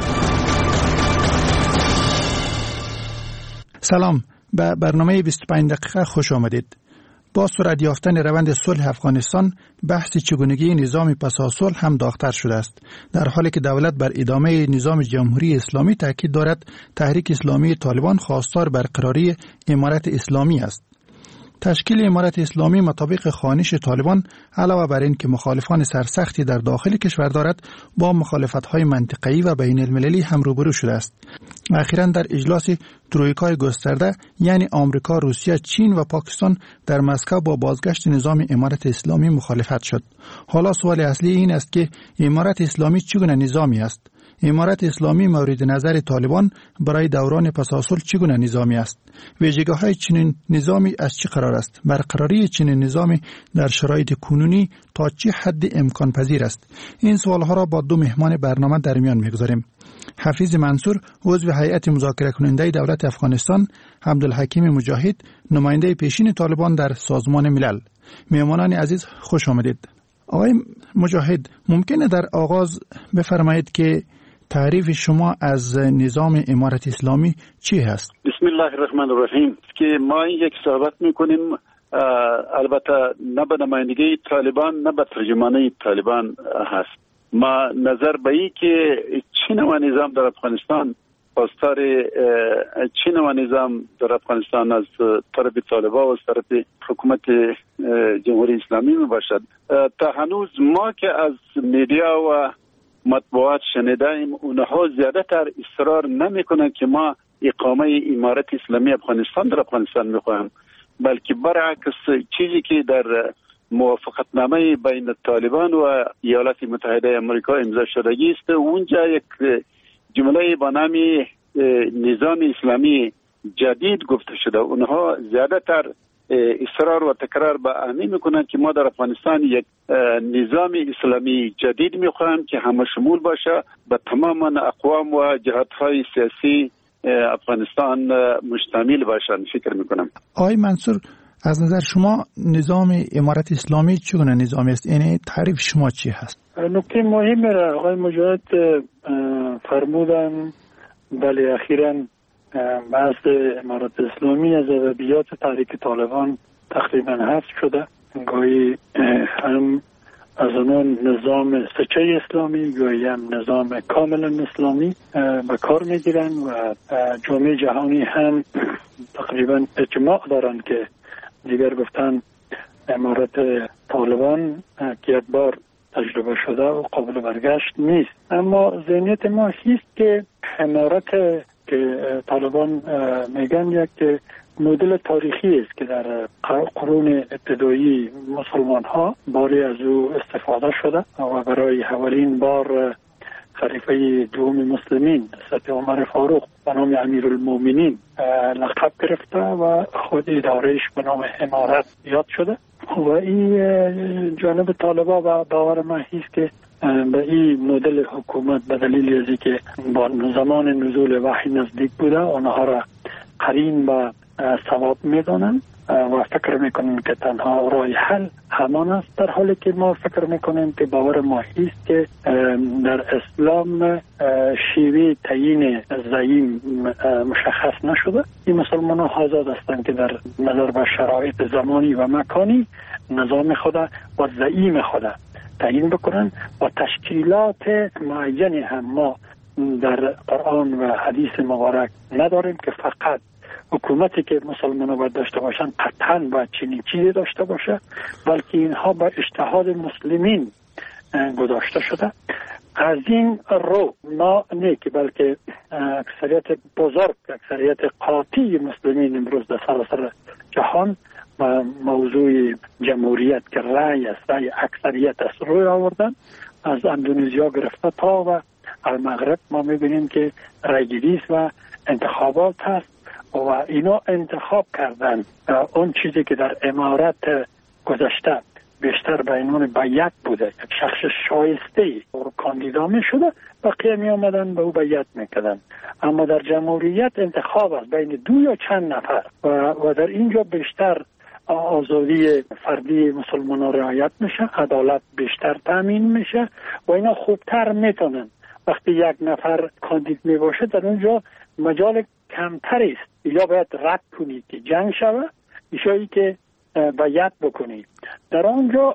S24: سلام، به برنامه 25 دقیقه خوش آمدید. با سرعت یافتن روند صلح افغانستان، بحث چگونگی نظام پس از صلح هم داغ‌تر شده است. در حالی که دولت بر ادامه نظام جمهوری اسلامی تاکید دارد، تحریک اسلامی طالبان خواستار برقراری امارت اسلامی است. تشکیل امارت اسلامی مطابق خوانش طالبان علاوه بر این که مخالفان سرسختی در داخل کشور دارد، با مخالفت‌های منطقه‌ای و بین المللی هم روبرو شده است. اخیراً در اجلاس ترویکای گسترده یعنی آمریکا، روسیه، چین و پاکستان در مسکو با بازگشت نظام امارت اسلامی مخالفت شد. حالا سوال اصلی این است که امارت اسلامی چگونه نظامی است؟ امارت اسلامی مورد نظر طالبان برای دوران پس از صلح چگونه نظامی است؟ ویژگی‌های چنین نظامی از چه قرار است؟ برقراری چنین نظامی در شرایط کنونی تا چه حد امکان پذیر است؟ این سوالها را با دو مهمان برنامه در میان می‌گذاریم. حفیظ منصور، عضو هیئت مذاکره کننده دولت افغانستان، عبدالحکیم مجاهد، نماینده پیشین طالبان در سازمان ملل. مهمانان عزیز خوش آمدید. آقای مجاهد، ممکنه در آغاز بفرمایید که تعریف شما از نظام امارت اسلامی چی هست؟
S22: بسم الله الرحمن الرحیم. که ما یک صحبت میکنیم البته نه به نمایندگی طالبان نه به ترجمانه طالبان هست. ما نظر به این که چی نوع نظام در افغانستان پاسدار چی نوع نظام در افغانستان از طرف طالبان و از طرف حکومت جمهوری اسلامی می باشد. تا هنوز ما که از میدیا و مطبوعات شنیدیم، اونها زیاده تر اصرار نمی کنند که ما اقامه امارت اسلامی افغانستان در افغانستان می خواهیم، بلکه برعکس چیزی که در موافقتنامه بین طالبان و ایالات متحده آمریکا امضا شدگی است، اونجا یک جمله با نام نظام اسلامی جدید گفته شده. اونها زیاده تر اصرار و تکرار به همین میکنند که ما در افغانستان یک نظام اسلامی جدید میخواهیم که همه شمول باشه، به تمام اقوام و جهت‌های سیاسی افغانستان مشتمل باشند. فکر میکنم.
S24: آقای منصور، از نظر شما نظام امارت اسلامی چگونه نظامی است؟ یعنی تعریف شما چی هست؟
S7: نکته مهم را آقای مجاهد فرمودن. بله، اخیراً بحث امارت اسلامی از ادبیات تحریک طالبان تقریبا حذف شده. گاهی هم از اون نظام سچه اسلامی، گاهی هم نظام کاملا اسلامی به کار میگیرن و جامعه جهانی هم تقریبا اجماع دارن که دیگر گفتن امارت طالبان که یک بار تجربه شده و قابل برگشت نیست. اما ذهنیت ما هست که امارت که طالبان میگن یک مدل تاریخی است که در قرون ابتدایی مسلمان ها باری از او استفاده شده و برای اولین بار خلیفه دوم مسلمین حضرت عمر فاروق به نام امیرالمومنین لقب گرفته و خود ادارهش به نام امارت یاد شده و این جانب طالبان و باور ما هست که به این مدل حکومت به دلیل ازی که با زمان نزول وحی نزدیک بوده آنها را قرین به ثواب میدانند و فکر میکنن که تنها راه حل همان است، در حالی که ما فکر میکنیم که باور ما هست که در اسلام شیوه تعیین زعیم مشخص نشده. این مسلمان ها آزاد هستند که در نظر به شرایط زمانی و مکانی نظام خود و زعیم خود تعیین بکنن و تشکیلات معینی هم ما در قرآن و حدیث مبارک نداریم که فقط حکومتی که مسلمانان باید داشته باشند قطعاً باید چنین چیزی داشته باشه، بلکه اینها با اجتهاد مسلمین گذاشته شده. از این رو ما نه که بلکه اکثریت بزرگ، اکثریت قاطع مسلمین امروز در سراسر جهان و موضوع جمهوریت که رأی است، رأی اکثریت است، روی آوردن. از اندونزیا گرفته تا و المغرب ما میبینیم که رأیگیری و انتخابات هست و اینا انتخاب کردن اون چیزی که در امارت گذشته بیشتر به عنوان بیعت بوده، یک شخص شایسته کاندیدا می شده، بقیه می آمدن به او بیعت می کردن. اما در جمهوریت انتخاب است بین دو یا چند نفر و در اینجا بیشتر آزادی فردی مسلمانان رعایت میشه، عدالت بیشتر تامین میشه و اینا خوبتر میتونن. وقتی یک نفر کاندید می باشه در اونجا مجال کمتر است، یا باید رد کنید که جنگ شود، ایشایی که بیعت بکنید. در آنجا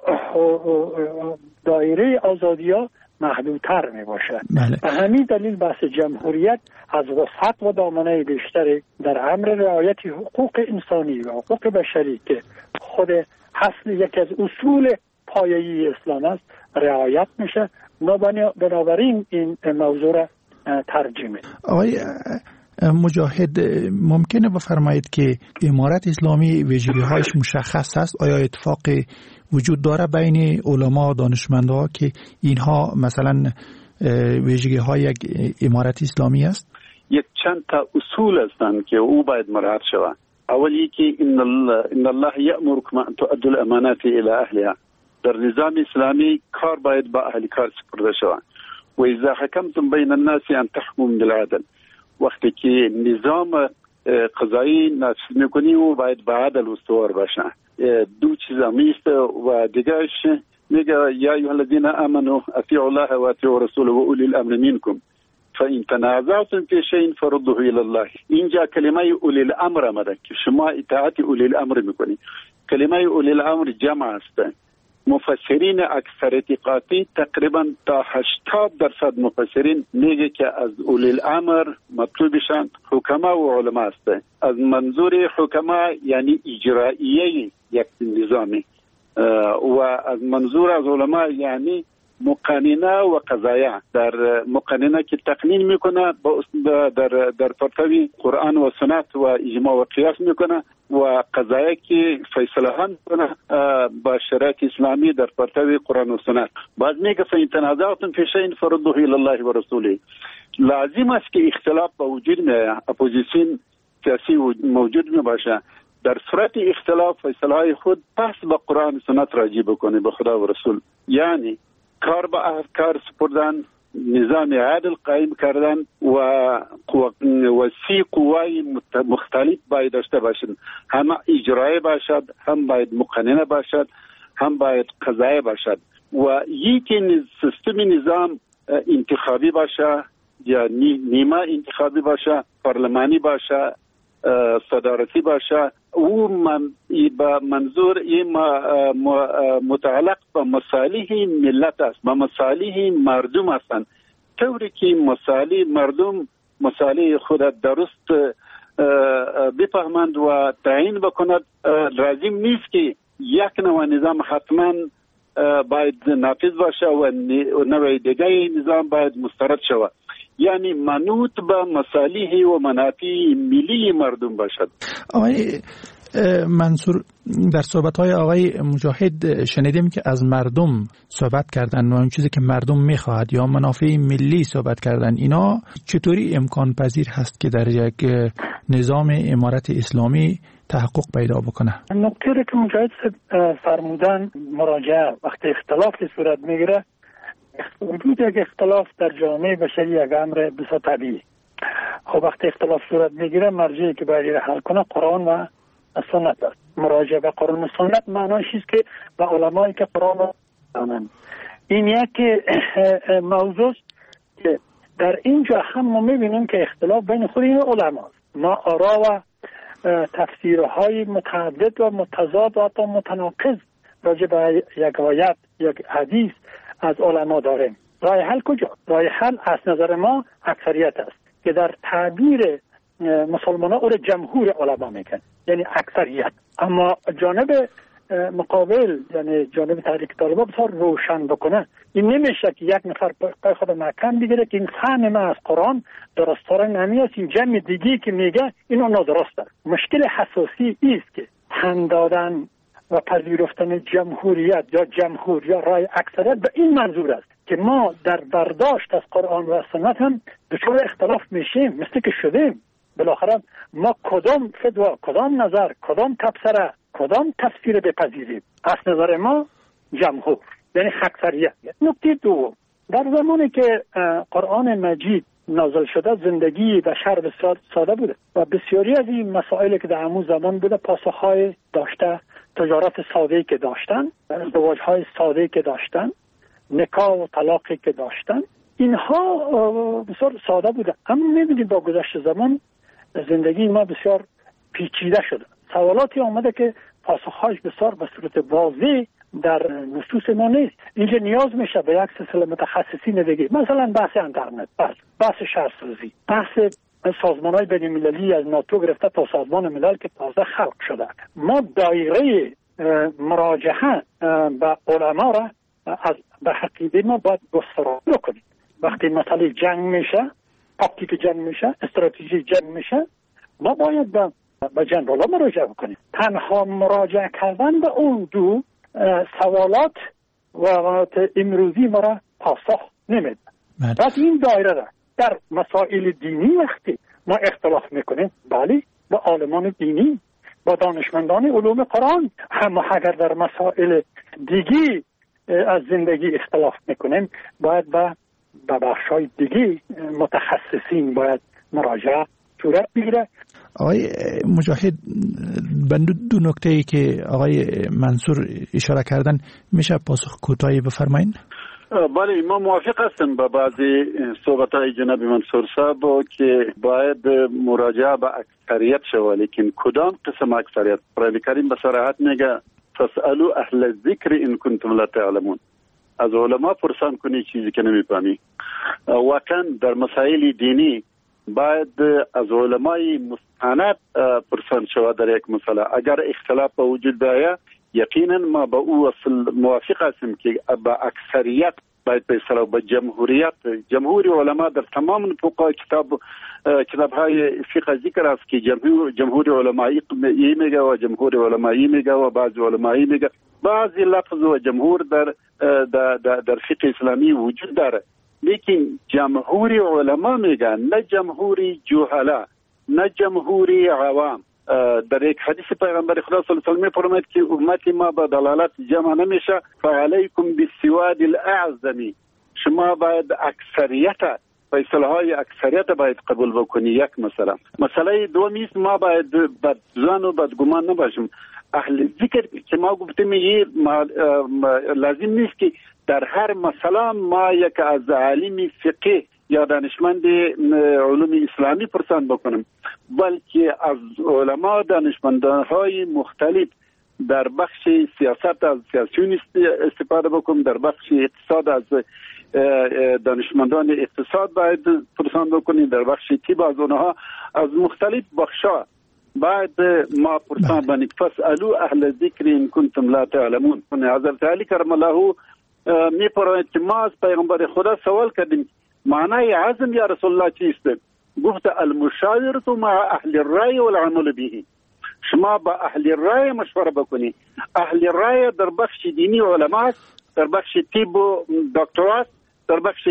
S7: دایره آزادی ها محدودتر می باشه. به همین دلیل بحث جمهوریت از وسعت و دامنه بیشتری در امر رعایت حقوق انسانی و حقوق بشری که خود اصل یکی از اصول پایه‌ای اسلام است رعایت میشه. بنابراین این موضوع را ترجیح میدیم.
S24: آقای مجاهد، ممکنه بفرمایید که امارت اسلامی ویژگی‌هایش مشخص است؟ آیا اتفاقی وجود داره بین علما و دانشمندان که اینها مثلا ویژگی‌های یک امارت اسلامی است؟
S22: یک چند تا اصول هستند که او باید مراعات شود. اولی که ان الله یأمرکم ان تؤدوا الامانات الى اهلها. در نظام اسلامی کار باید با اهل کار سپرده شود. و اذا حکمتم بین الناس ان تحكموا بالعدل. وقتی که نظام قضایی نافذ میکنی و باید به عدل استوار باشه. دو چیز میست و دیگرش میگه یا ایها الذین آمنوا اطیعوا الله و اطیعوا رسوله و اولی الامر منکم فان تنازعتم فی شیء فردوه الی الله. اینجا کلمه اولی الامر آمده که شما اطاعت اولی الامر میکنی. کلمه اولی الامر جمع است. مفسرین اکثریت قاطع تقریبا تا 80% مفسرین میگه که از اولی الامر مطلوبشان حکما و علما است. از منظور حکما یعنی اجرائیه یک نظامی و از منظور از علما یعنی مقننه و قضایه. در مقننه که تقنین میکنه در پرتوی قرآن و سنت و اجماع و قیاس میکنه و قضایه که فیصله ها میکنه با شریعت اسلامی در پرتوی قرآن و سنت. بعد میگه فإن تنازعتم فی شیء فردوه الی الله و رسوله. لازم است که اختلاف با وجود میاد، اپوزیسیون سیاسی موجود می باشه. در صورت اختلاف فیصله خود پس به قرآن سنت راجع بکنه، به خدا و رسول. یعنی کار به افکار سپردن، نظام عادل قائم کردن و 3 قوای مختلف باید داشته باشند. هم اجرایی باشد، هم باید مقننه باشد، هم باید قضایی باشد و یکی سیستم نظام انتخابی باشه یا نیمه انتخابی باشه، پارلمانی باشه، صدارتی باشه. او به منظور متعلق به مصالح ملت است، به مصالح مردم هستند، طوری که مردم مصالح خود درست بفهمند و تعیین بکند. لازم نیست که یک نوع نظام حتما باید نافذ باشه و نوع دیگه نظام باید مسترد شود، یعنی منوط به مصالح و منافع ملی مردم باشد.
S24: آقای منصور، در صحبت‌های آقای مجاهد شنیدیم که از مردم صحبت کردن و اون چیزی که مردم می‌خواهد یا منافع ملی صحبت کردن. اینا چطوری امکان پذیر هست که در یک نظام امارت اسلامی تحقق پیدا بکنه؟
S7: نکته که مجاهد فرمودن، مراجعه وقتی اختلافی صورت میگیره، وجود یک اختلاف در جامعه بشری یک امر بسیار طبیعی. خب وقتی اختلاف صورت میگیره، مرجعی که باید حل کنه قرآن و سنت است. مراجعه به قرآن و سنت معناش است که به علمایی که قرآن رو دانند. این یک موضوع که در اینجا هم ما میبینیم که اختلاف بین خود این علما، ما آرا و تفسیرهای متعدد و متضاد و حتی متناقض راجع به یک آیت، یک حدیث از علما داریم. راه حل کجا؟ راه حل از نظر ما اکثریت است که در تعبیر مسلمان ها او را جمهور علما میگن، یعنی اکثریت. اما جانب مقابل، یعنی جانب تحریک طالبان بسیار روشن بکنه. این نمیشه که یک نفر پای خود محکم بگیره که این فهم ما از قرآن درستاره نمیست، این جمع دیگی که میگه اینو نادرسته. مشکل حساسی است که تن دادن و پذیرفتن جمهوریت یا جمهور یا رای اکثریت به این منظور است که ما در برداشت از قرآن و سنت هم دچار اختلاف میشیم، مثل که شدیم. بالاخره ما کدام فتوا، کدام نظر، کدام تفسیر، کدام تفسیر بپذیریم؟ از نظر ما جمهور، یعنی اکثریت. نکته دوم، در زمانی که قرآن مجید نازل شده، زندگی بشر بسیار ساده بوده و بسیاری از این مسائلی که در همون زمان بوده پاسخهای داشته، تجارت ساده‌ای که داشتن، ازدواج‌های ساده‌ای که داشتن، نکاح و طلاقی که داشتن، اینها بسیار ساده بوده. اما می‌بینید با گذشت زمان زندگی ما بسیار پیچیده شده. سوالاتی آمده که پاسخهاش بسیار به صورت واضح در نصوص ما نیست. اینجا نیاز میشه به یک سلسله متخصصین دیگه، مثلا بحث اینترنت، بحث شهرسازی، بحث سازمان‌های بین‌المللی از ناتو گرفته تا سازمان ملل که تازه خلق شده. ما دایره مراجعه به علما را از به حقیقت ما باید گسترده کنیم. وقتی مسئله جنگ میشه، تاکتیک جنگ میشه، استراتژی جنگ میشه، ما باید به جنرالا مراجعه کنیم. تنها مراجعه کردن به اون دو سوالات و امروزی ما را پاسخ نمیده. بعد این دایره را در مسائل دینی وقتی ما اختلاف میکنیم، بله، با عالمان دینی، با دانشمندان علوم قرآن، اما اگر در مسائل دیگی از زندگی اختلاف میکنیم، باید به بخشای دیگی متخصصین باید مراجعه صورت بگیره.
S24: آقای مجاهد، بند دو نکته‌ای که آقای منصور اشاره کردن میشه پاسخ کوتاهی بفرمایید؟
S22: بله، ما موافق هستم با بعضی صحبت‌های جناب منصور صاحب که باید مراجعه به اکثریت شود، لیکن کدام قسم اکثریت؟ قرآن کریم به صراحت میگه فاسألوا اهل الذکر ان کنتم لا تعلمون. از علما پرسان کنی چیزی که نمی‌فهمی. واقعا در مسائل دینی باید از علمای مستند پرسان شود در یک مسئله. اگر اختلاف به وجود بیاید، یقینا ما با او اصل موافق هستیم که با اکثریت باید به اصطلاح با جمهوریت، جمهوری علما در تمام فقهای کتاب‌های فقه ذکر است که جمهوری علمایی میگه و جمهوری علمایی میگه و بعضی علمایی میگه. بعضی لفظ و جمهور در فقه اسلامی وجود داره، لیکن جمهوری علما میگن، نه جمهوری جهلا، نه جمهوری عوام. در یک حدیث پیغمبر خدا صلی الله علیه و آله می‌فرماید که امتی ما با دلالت جمع نمیشه، فعلیکم بالسواد الاعظم، شما باید اکثریت فیصله های اکثریت باید قبول بکنی. یک مسئله دومی ما باید بدظن و بدگمان نباشیم. اهل ذکر که ما گفتیم لازم نیست که در هر مسئله ما یک از عالم فقه یا دانشمند علوم اسلامی پرسان بکنیم، بلکه از علما دانشمندهای مختلف در بخش سیاست از سیاسیون استفاده بکنیم، در بخش اقتصاد از دانشمندان اقتصاد باید پرسان بکنیم، در بخش طب از اونها از مختلف بخشا بعد ما پرسان بکنیم. فاسالوا اهل ذکر ان کنتم لا تعلمون. حضرت علی کرم الله می‌فرماید که ما از پیغمبر خدا سوال کردیم معنای عزم یا رسول الله چیست؟ گفت المشاورة مع اهل الرأی والعمل به. شما با اهل رأی مشوره بکنی. اهل رأی در بخش دینی علما، در بخش طب و دکترات، در بخش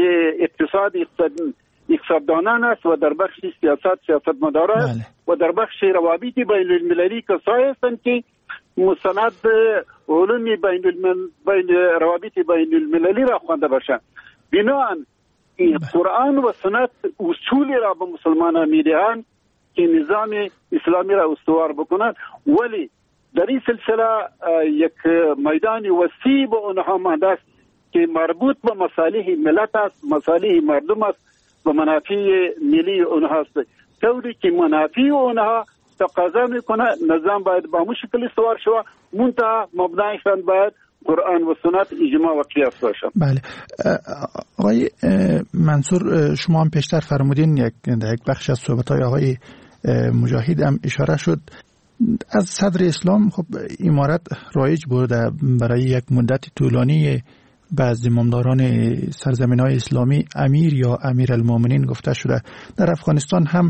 S22: اقتصاددانان است و در بخش سیاستمداران است و در بخش روابط بین المللی کسایی هستند که مستند علوم بین روابط بین المللی را خوانده باشند. بنابراین این قرآن و سنت اصولی را به مسلمانان میدهند که نظام اسلامی را استوار بکنند، ولی در این سلسله یک میدان وسیع به اونها مانده است که مربوط به مصالح ملت است، مصالح مردم است و منافع ملی اونها است. طوری که منافع اونها تقاضا میکنه نظام باید با همون شکل استوار شود، منتها مبنایشان باید قرآن و سنت اجماع و قیاس باشد.
S24: بله آقای منصور، شما هم پیشتر فرمودین یک بخش از صحبت‌های آقای مجاهد هم اشاره شد. از صدر اسلام خب امارت رایج بوده برای یک مدت طولانی بعض امامداران سرزمین‌های اسلامی امیر یا امیرالمومنین گفته شده. در افغانستان هم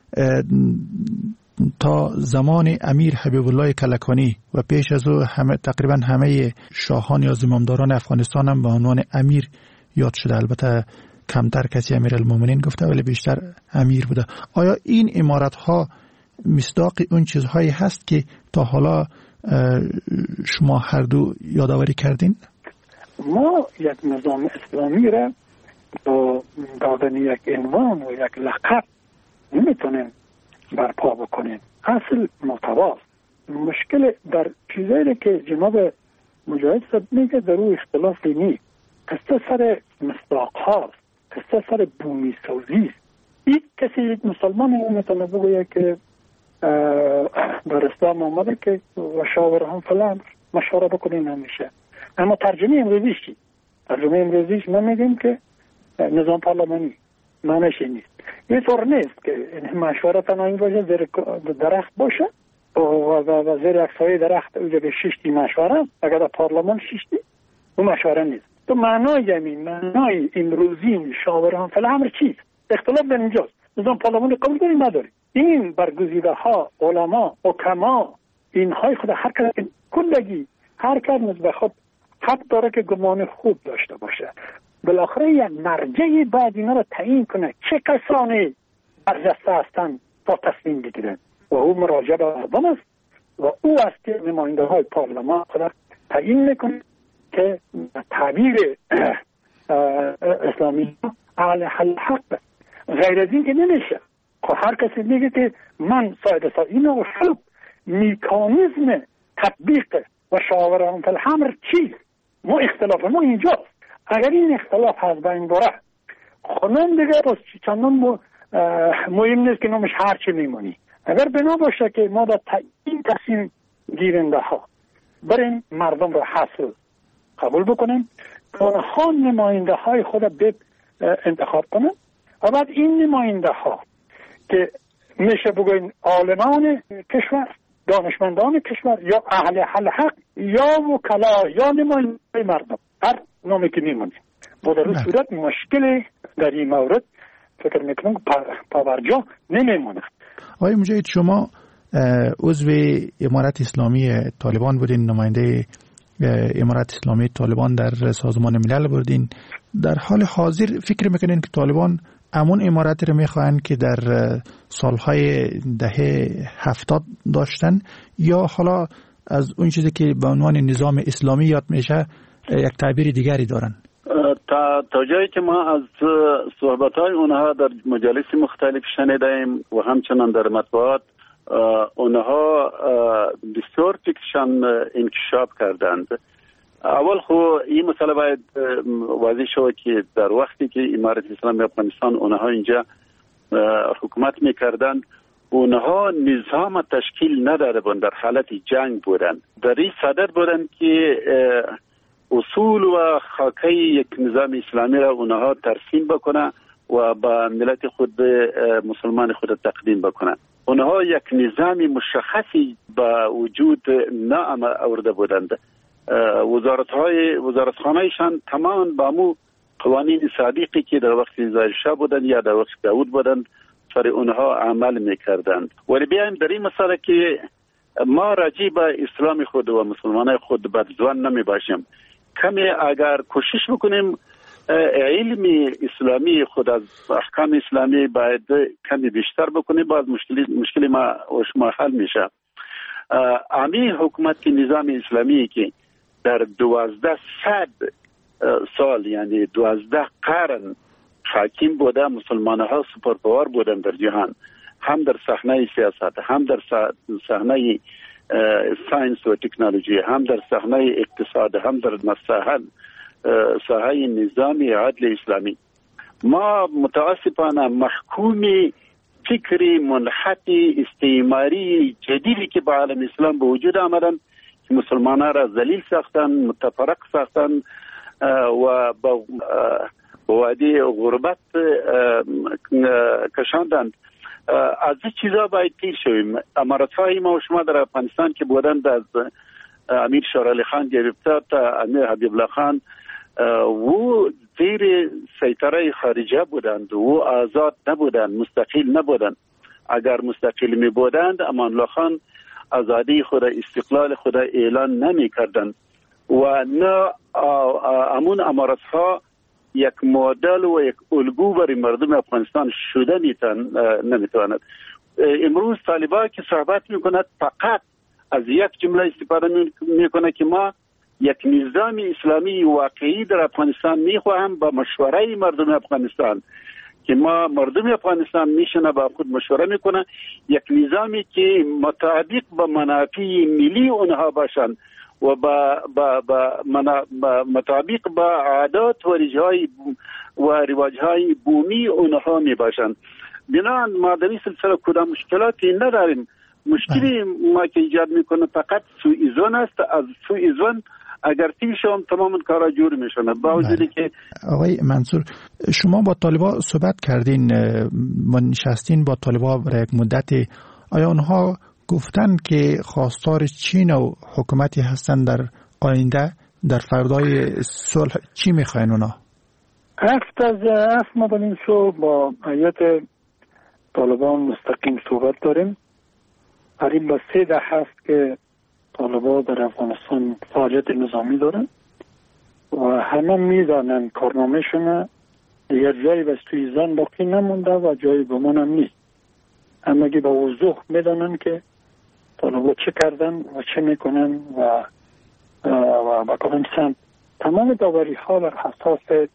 S24: تا زمان امیر حبیب الله کلکانی و پیش از او تقریبا همه شاهان یا زمامداران افغانستان هم به عنوان امیر یاد شده. البته کمتر کسی امیرالمومنین گفته ولی بیشتر امیر بوده. آیا این امارت ها مصداق اون چیزهایی هست که تا حالا شما هر دو یادآوری کردین؟
S7: ما یک نظام اسلامی را با دادن یک عنوان و یک لقب نمیتونیم برپا بکنیم. اصل متواست. مشکل در چیزایی که جناب مجاهد صاحب میگه در او اختلاف نیست. قصه سر مصداق هاست، قصه سر بومی سازی است. یک کسی یک مسلمان نمیتونه بگویه که در اسلام آمده که و شاورهم فلان مشوره بکنین نمیشه. اما ترجمه امروزیش چی؟ ترجمه امروزیش ما میگیم که نظام پارلمانی معنیش نیست. یه طور نیست که مشوره تنهایی باشه زیر درخت باشه و زیر اکسای درخت اوجه به ششتی مشوره، اگر در پارلمان ششتی اون مشوره نیست. تو معنای امروزی شاورهم فلان امر چیست؟ اختلاف در اینجاست. نظام پارلمانی قبول داریم نداریم. این برگزیده ها علما حکما اینهای خود هر کس کلگی هر کس نسبت خود حق داره که گمان خوب داشته باشه. بالاخره یک مرجعی باید اینا رو تعیین کنه چه کسانی برجسته هستن تا تصمیم بگیرن و او مراجعه به مردم است و او است که نماینده های پارلمان خود تعیین میکنه که تعبیر اسلامی اهل حق غیر از این که نمیشه. هر کسی میگه که من ساید این و شب میکانیزم تطبیق و شاورهم فی الامر چیست؟ ما اختلاف ما اینجاست. اگر این اختلاف هست بین بره خانم دیگه باز چندان مهم نیست که نامش هرچی میمونی. اگر بنا باشه که ما در این تصمیم گیرنده ها بریم مردم رو حاصل قبول بکنیم، اونها نماینده های خود به انتخاب کنن و بعد این نماینده ها که میشه بگوین عالمان کشور، دانشمندان کشور یا اهل حق یا وکلا یا نماینده مردم، هر نامی که میمونیم و در اون صورت مشکل در این مورد فکر میکنم پاورجا نمیمونه.
S24: آقای مجاهد، شما عضو امارت اسلامی طالبان بودین، نماینده امارت اسلامی طالبان در سازمان ملل بودین. در حال حاضر فکر میکنین که طالبان امون امارت رو میخواهند که در سالهای دهه 70 داشتن، یا حالا از اون چیزی که به عنوان نظام اسلامی یاد میشه یک تعبیر دیگری دارن؟
S22: تا جایی که ما از صحبت‌های اونها در مجالس مختلف شنیدیم و همچنان در مطبوعات، اونها بسیار فکرشان انکشاف کردند. اول خو این مسئله باید واضح شود که در وقتی که امارت اسلامی افغانستان اونها اینجا حکومت میکردند، اونها نظام تشکیل نداده بودند، در حالت جنگ بودند. در این صدد بودند که اصول و خاکه یک نظام اسلامی را اونها ترسیم بکنه و با ملت خود مسلمان خود تقدیم بکنه. اونها یک نظام مشخصی با وجود نه آورده بودند. وزارتخانه‌شان تماما با مو قوانین سابقی که در وقت ظاهر شاه بودند یا در وقت داود بودند سر اونها عمل میکردند. ولی بیایم در این مسئله که ما راجع به اسلام خود و مسلمانای خود بدزوان نمی باشیم. کمی اگر کوشش بکنیم علم اسلامی خود از احکام اسلامی باید کمی بیشتر بکنیم، باز مشکل ما و شما حل میشه. امی حکومت نظام اسلامی که در 1200 سال یعنی 12 قرن حاکم بوده، مسلمان ها سوپر پاور بودن در جهان، هم در صحنه سیاست، هم در صحنه ساینس و تکنولوژی، هم در صحنه اقتصاد، هم در ساحه نظامی عدل اسلامی. ما متاسفانه محکوم فکری منحط استعماری جدیدی که به عالم اسلام به وجود آمدن که مسلمانان را ذلیل ساختن، متفرق ساختن و به وادی غربت کشاندند. از این چیزا باید پیر شویم. امارت‌های ما و شما در افغانستان که بودند، از امیر شورعلی خان گرفته تا امیر حبیب الله خان، و زیر سیطره خارجه بودند و آزاد نبودند، مستقل نبودند. اگر مستقل می بودند امان الله خان آزادی خود، استقلال خود اعلان نمی کردند و نه امون امارت‌ها یک مدل و یک الگو برای مردم افغانستان شده نمیتواند. امروز طالبان که صحبت میکند فقط از یک جمله استفاده میکنه که ما یک نظام اسلامی واقعی در افغانستان میخواهم با مشوره مردم افغانستان، که ما مردم افغانستان میشنه با خود مشوره میکنه، یک نظامی که مطابق با منافع ملی اونها باشند و مطابق با عادات و رواجهای بومی اونها می باشند. بنابراین ما در این سلسله کدام مشکلاتی نداریم. مشکلی ما که ایجاد میکنه فقط سوء است. از سوء اگر تیر شوم تمام کارا جور میشونه. با وجودی که
S24: آقای منصور، شما با طالبان صحبت کردین، نشستین با طالبان برای یک مدتی، آیا اونها گفتن که خواستار چین و حکومتی هستن در آینده، در فردای صلح چی میخواین اونا؟
S7: ما با شو با هیئت طالبان مستقیم صحبت داریم. قریب به 3 دهه هست که طالبان در افغانستان فعالیت نظامی دارن و همه میدانن کارنامه‌شون یه جایی بس توی زن باقی نمونده و جایی گمان هم نیست. همگی با وضوح میدانن که طالبان چه کردن و چه میکنن و با کدام سمت. تمام داوری ها بر اساس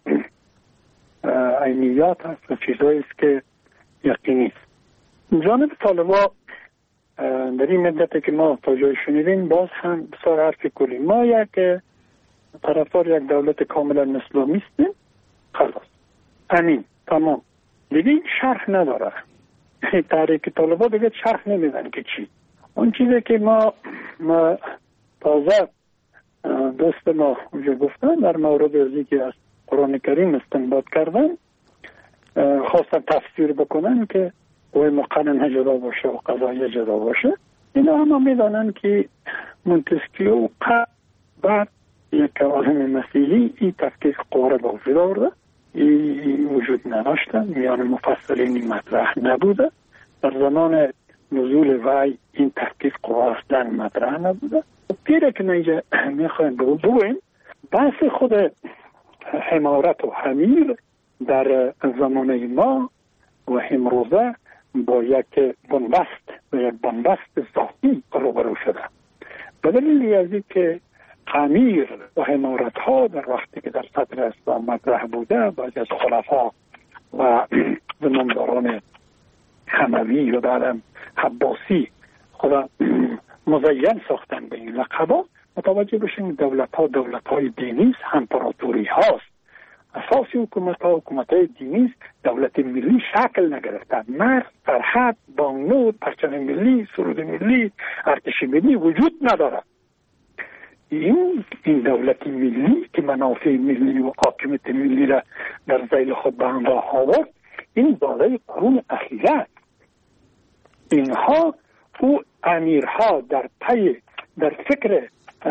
S7: عینیات هست و چیزایی است که یقینی است. جانب طالبان در این مدتی که ما تا جای شنیدیم باز هم بسیار حرف کلی. ما یک طرفدار یک دولت کاملا اسلامی هستیم، خلاص امین تمام، دیگه این شرح نداره. تحریک طالبان دیگه شرح نمیدن که چی. اون چیزی که ما تازه دوست ما اونجا گفتن در مورد ازی که از قرآن کریم استنباط کردن، خواستن تفسیر بکنن که وی مقنن جدا باشه و قضایی جدا باشه. اینا همه میدانن که منتسکیو و بعد یک عالم مسیحی این تفکیک قواره با وجود آورده، این وجود نداشتن، میان مفصلین مطرح نبوده. در زمان نزول وحی این تفکیک قواره اصلا مطرح نبوده. پیره که اینجا میخوایم بگویم بحث خود حمارت و حمیر در زمانه ما و امروزه با یک بنبست ذاتی روبرو شده. به دلیل از اینکه امیر و امارت ها در وقتی که در صدر اسلام مطرح بوده، بعضی از خلفا و زمامداران حموی و بعدم عباسی خدا مزین ساختن به این لقبا، متوجه بشین دولت های دینی است، امپراتوری هاست. اساسی حکومت های دینی است، دولت ملی شکل نگرفته. مرز، سرحد، بانمود، پرچم ملی، سرود ملی، ارتش ملی وجود ندارد. این دولت ملی که منافع ملی و حاکمیت ملی را در ذیل خود به همراه آورد، این دارای قرون اخیره است. اینها او امیرها در فکر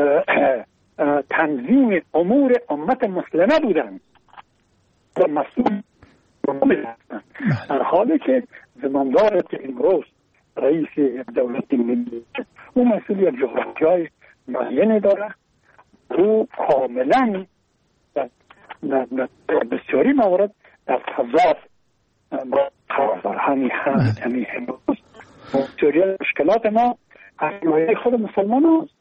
S7: تنظیم امور امت مسلمه بودند و مسئول هستند، در حالی که زماندار امروز رئیس دولت ملی او مسئول یک جغرافیای معینی داره. او کاملا در بسیاری موارد در تضاد با همین امروز بسیاری مشکلات ما از لایه خود مسلمان هست.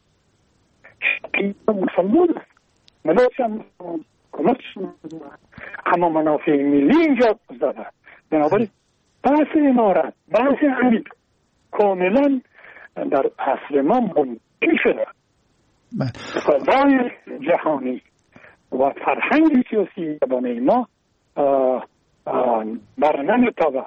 S7: مسلمان است، ملوش هم اما منافع ملی اینجا زده. بنابراین بحث امارت، بحث امیر کاملا در عصر ما منتقل شده. فضای جهانی و فرهنگ سیاسی زبانه ما بر نمیتابه.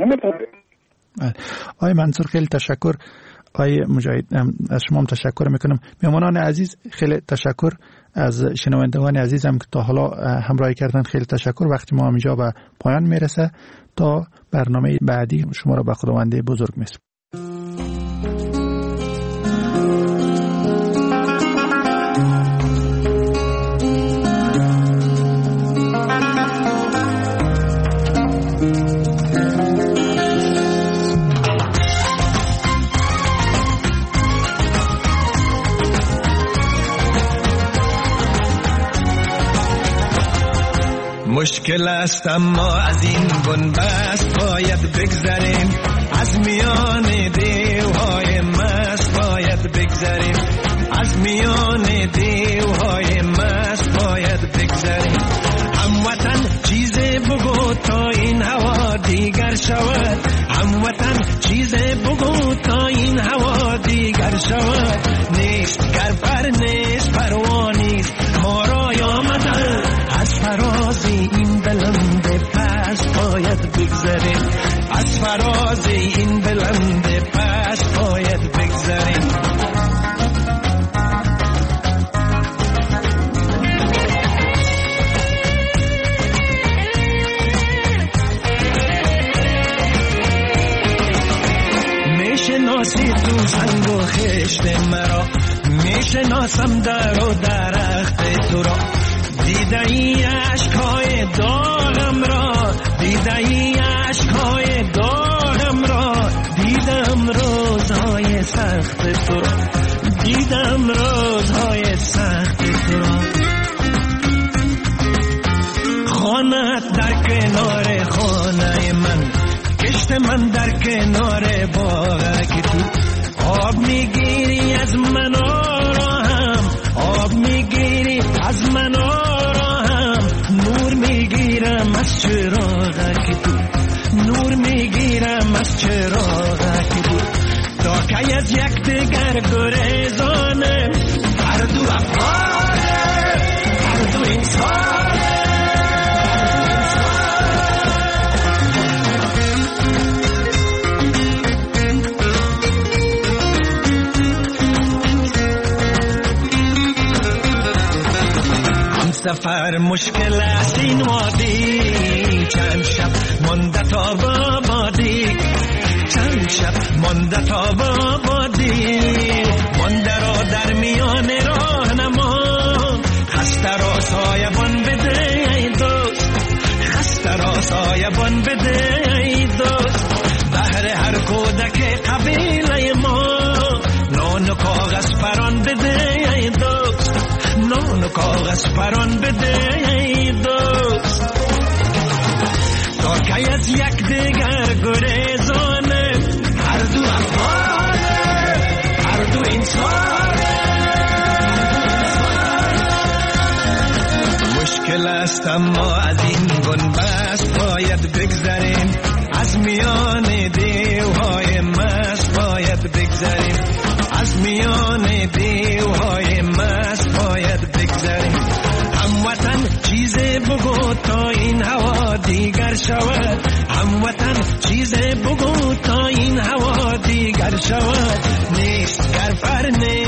S24: آقای منصور خیلی تشکر. آقای مجاهد از شما تشکر میکنم. مهمانان عزیز خیلی تشکر. از شنوندگان عزیزم که تا حالا همراهی کردن خیلی تشکر. وقتی ما اینجا به پایان میرسه، تا برنامه بعدی شما را به خداوند بزرگ میسپارم.
S5: مشکل است اما از این بنبست باید بگذریم، از میان دیوهای مست باید بگذریم، از میان دیوهای مست باید بگذریم. هموطن چیزی بگو تا این هوا دیگر شود، هموطن چیزی بگو تا این هوا دیگر شود. نیست گرپر نیست پروانیست، ما را آمدن از فرازی این بلند پس باید بگذریم، از فرازی این بلند پس باید بگذریم. میشناسی تو سنگ و خشت مرا، میشناسم در و درخت تو را. دیده ای عشقای داغم را، دیده ای عشقای داغم را، دیدم روزهای سخت تو را، دیدم روزهای سخت تو را. خانه‌ات در کنار خانه من، کشت من در کنار باغ تو. آب میگیری از من آرام، آب میگیری از من آرام، نور میگیرم از چراغ تو، نور میگیرم از چراغ تو. تا که از یک دیگر گریزانه، هر دو افغانه، هر دو انسانه. سفر مشکل است این وادی، چند شب مانده تا بادی، چند شب مانده تا بادی. مانده را در میان راه نما، خسته را سایبان بده ای دوست، خسته را سایبان بده ای دوست. بهر هر کودک قبیله ما، نان و کاغذ پران بده ای دوست، نان و کاغذ پران بده ای دوست. از یک دیگر گریزانه، هر دو افغانه، هر دو انسانه. مشکل است اما از این بنبست باید بگذریم، از میان دیوهای مست باید بگذریم، از میان دیوهای مست باید بگذریم. هموطن چیز بگو تا این هوا دیگر شود، هموطن چیز بگو تا این هوا دیگر شود. نیست گر فرنه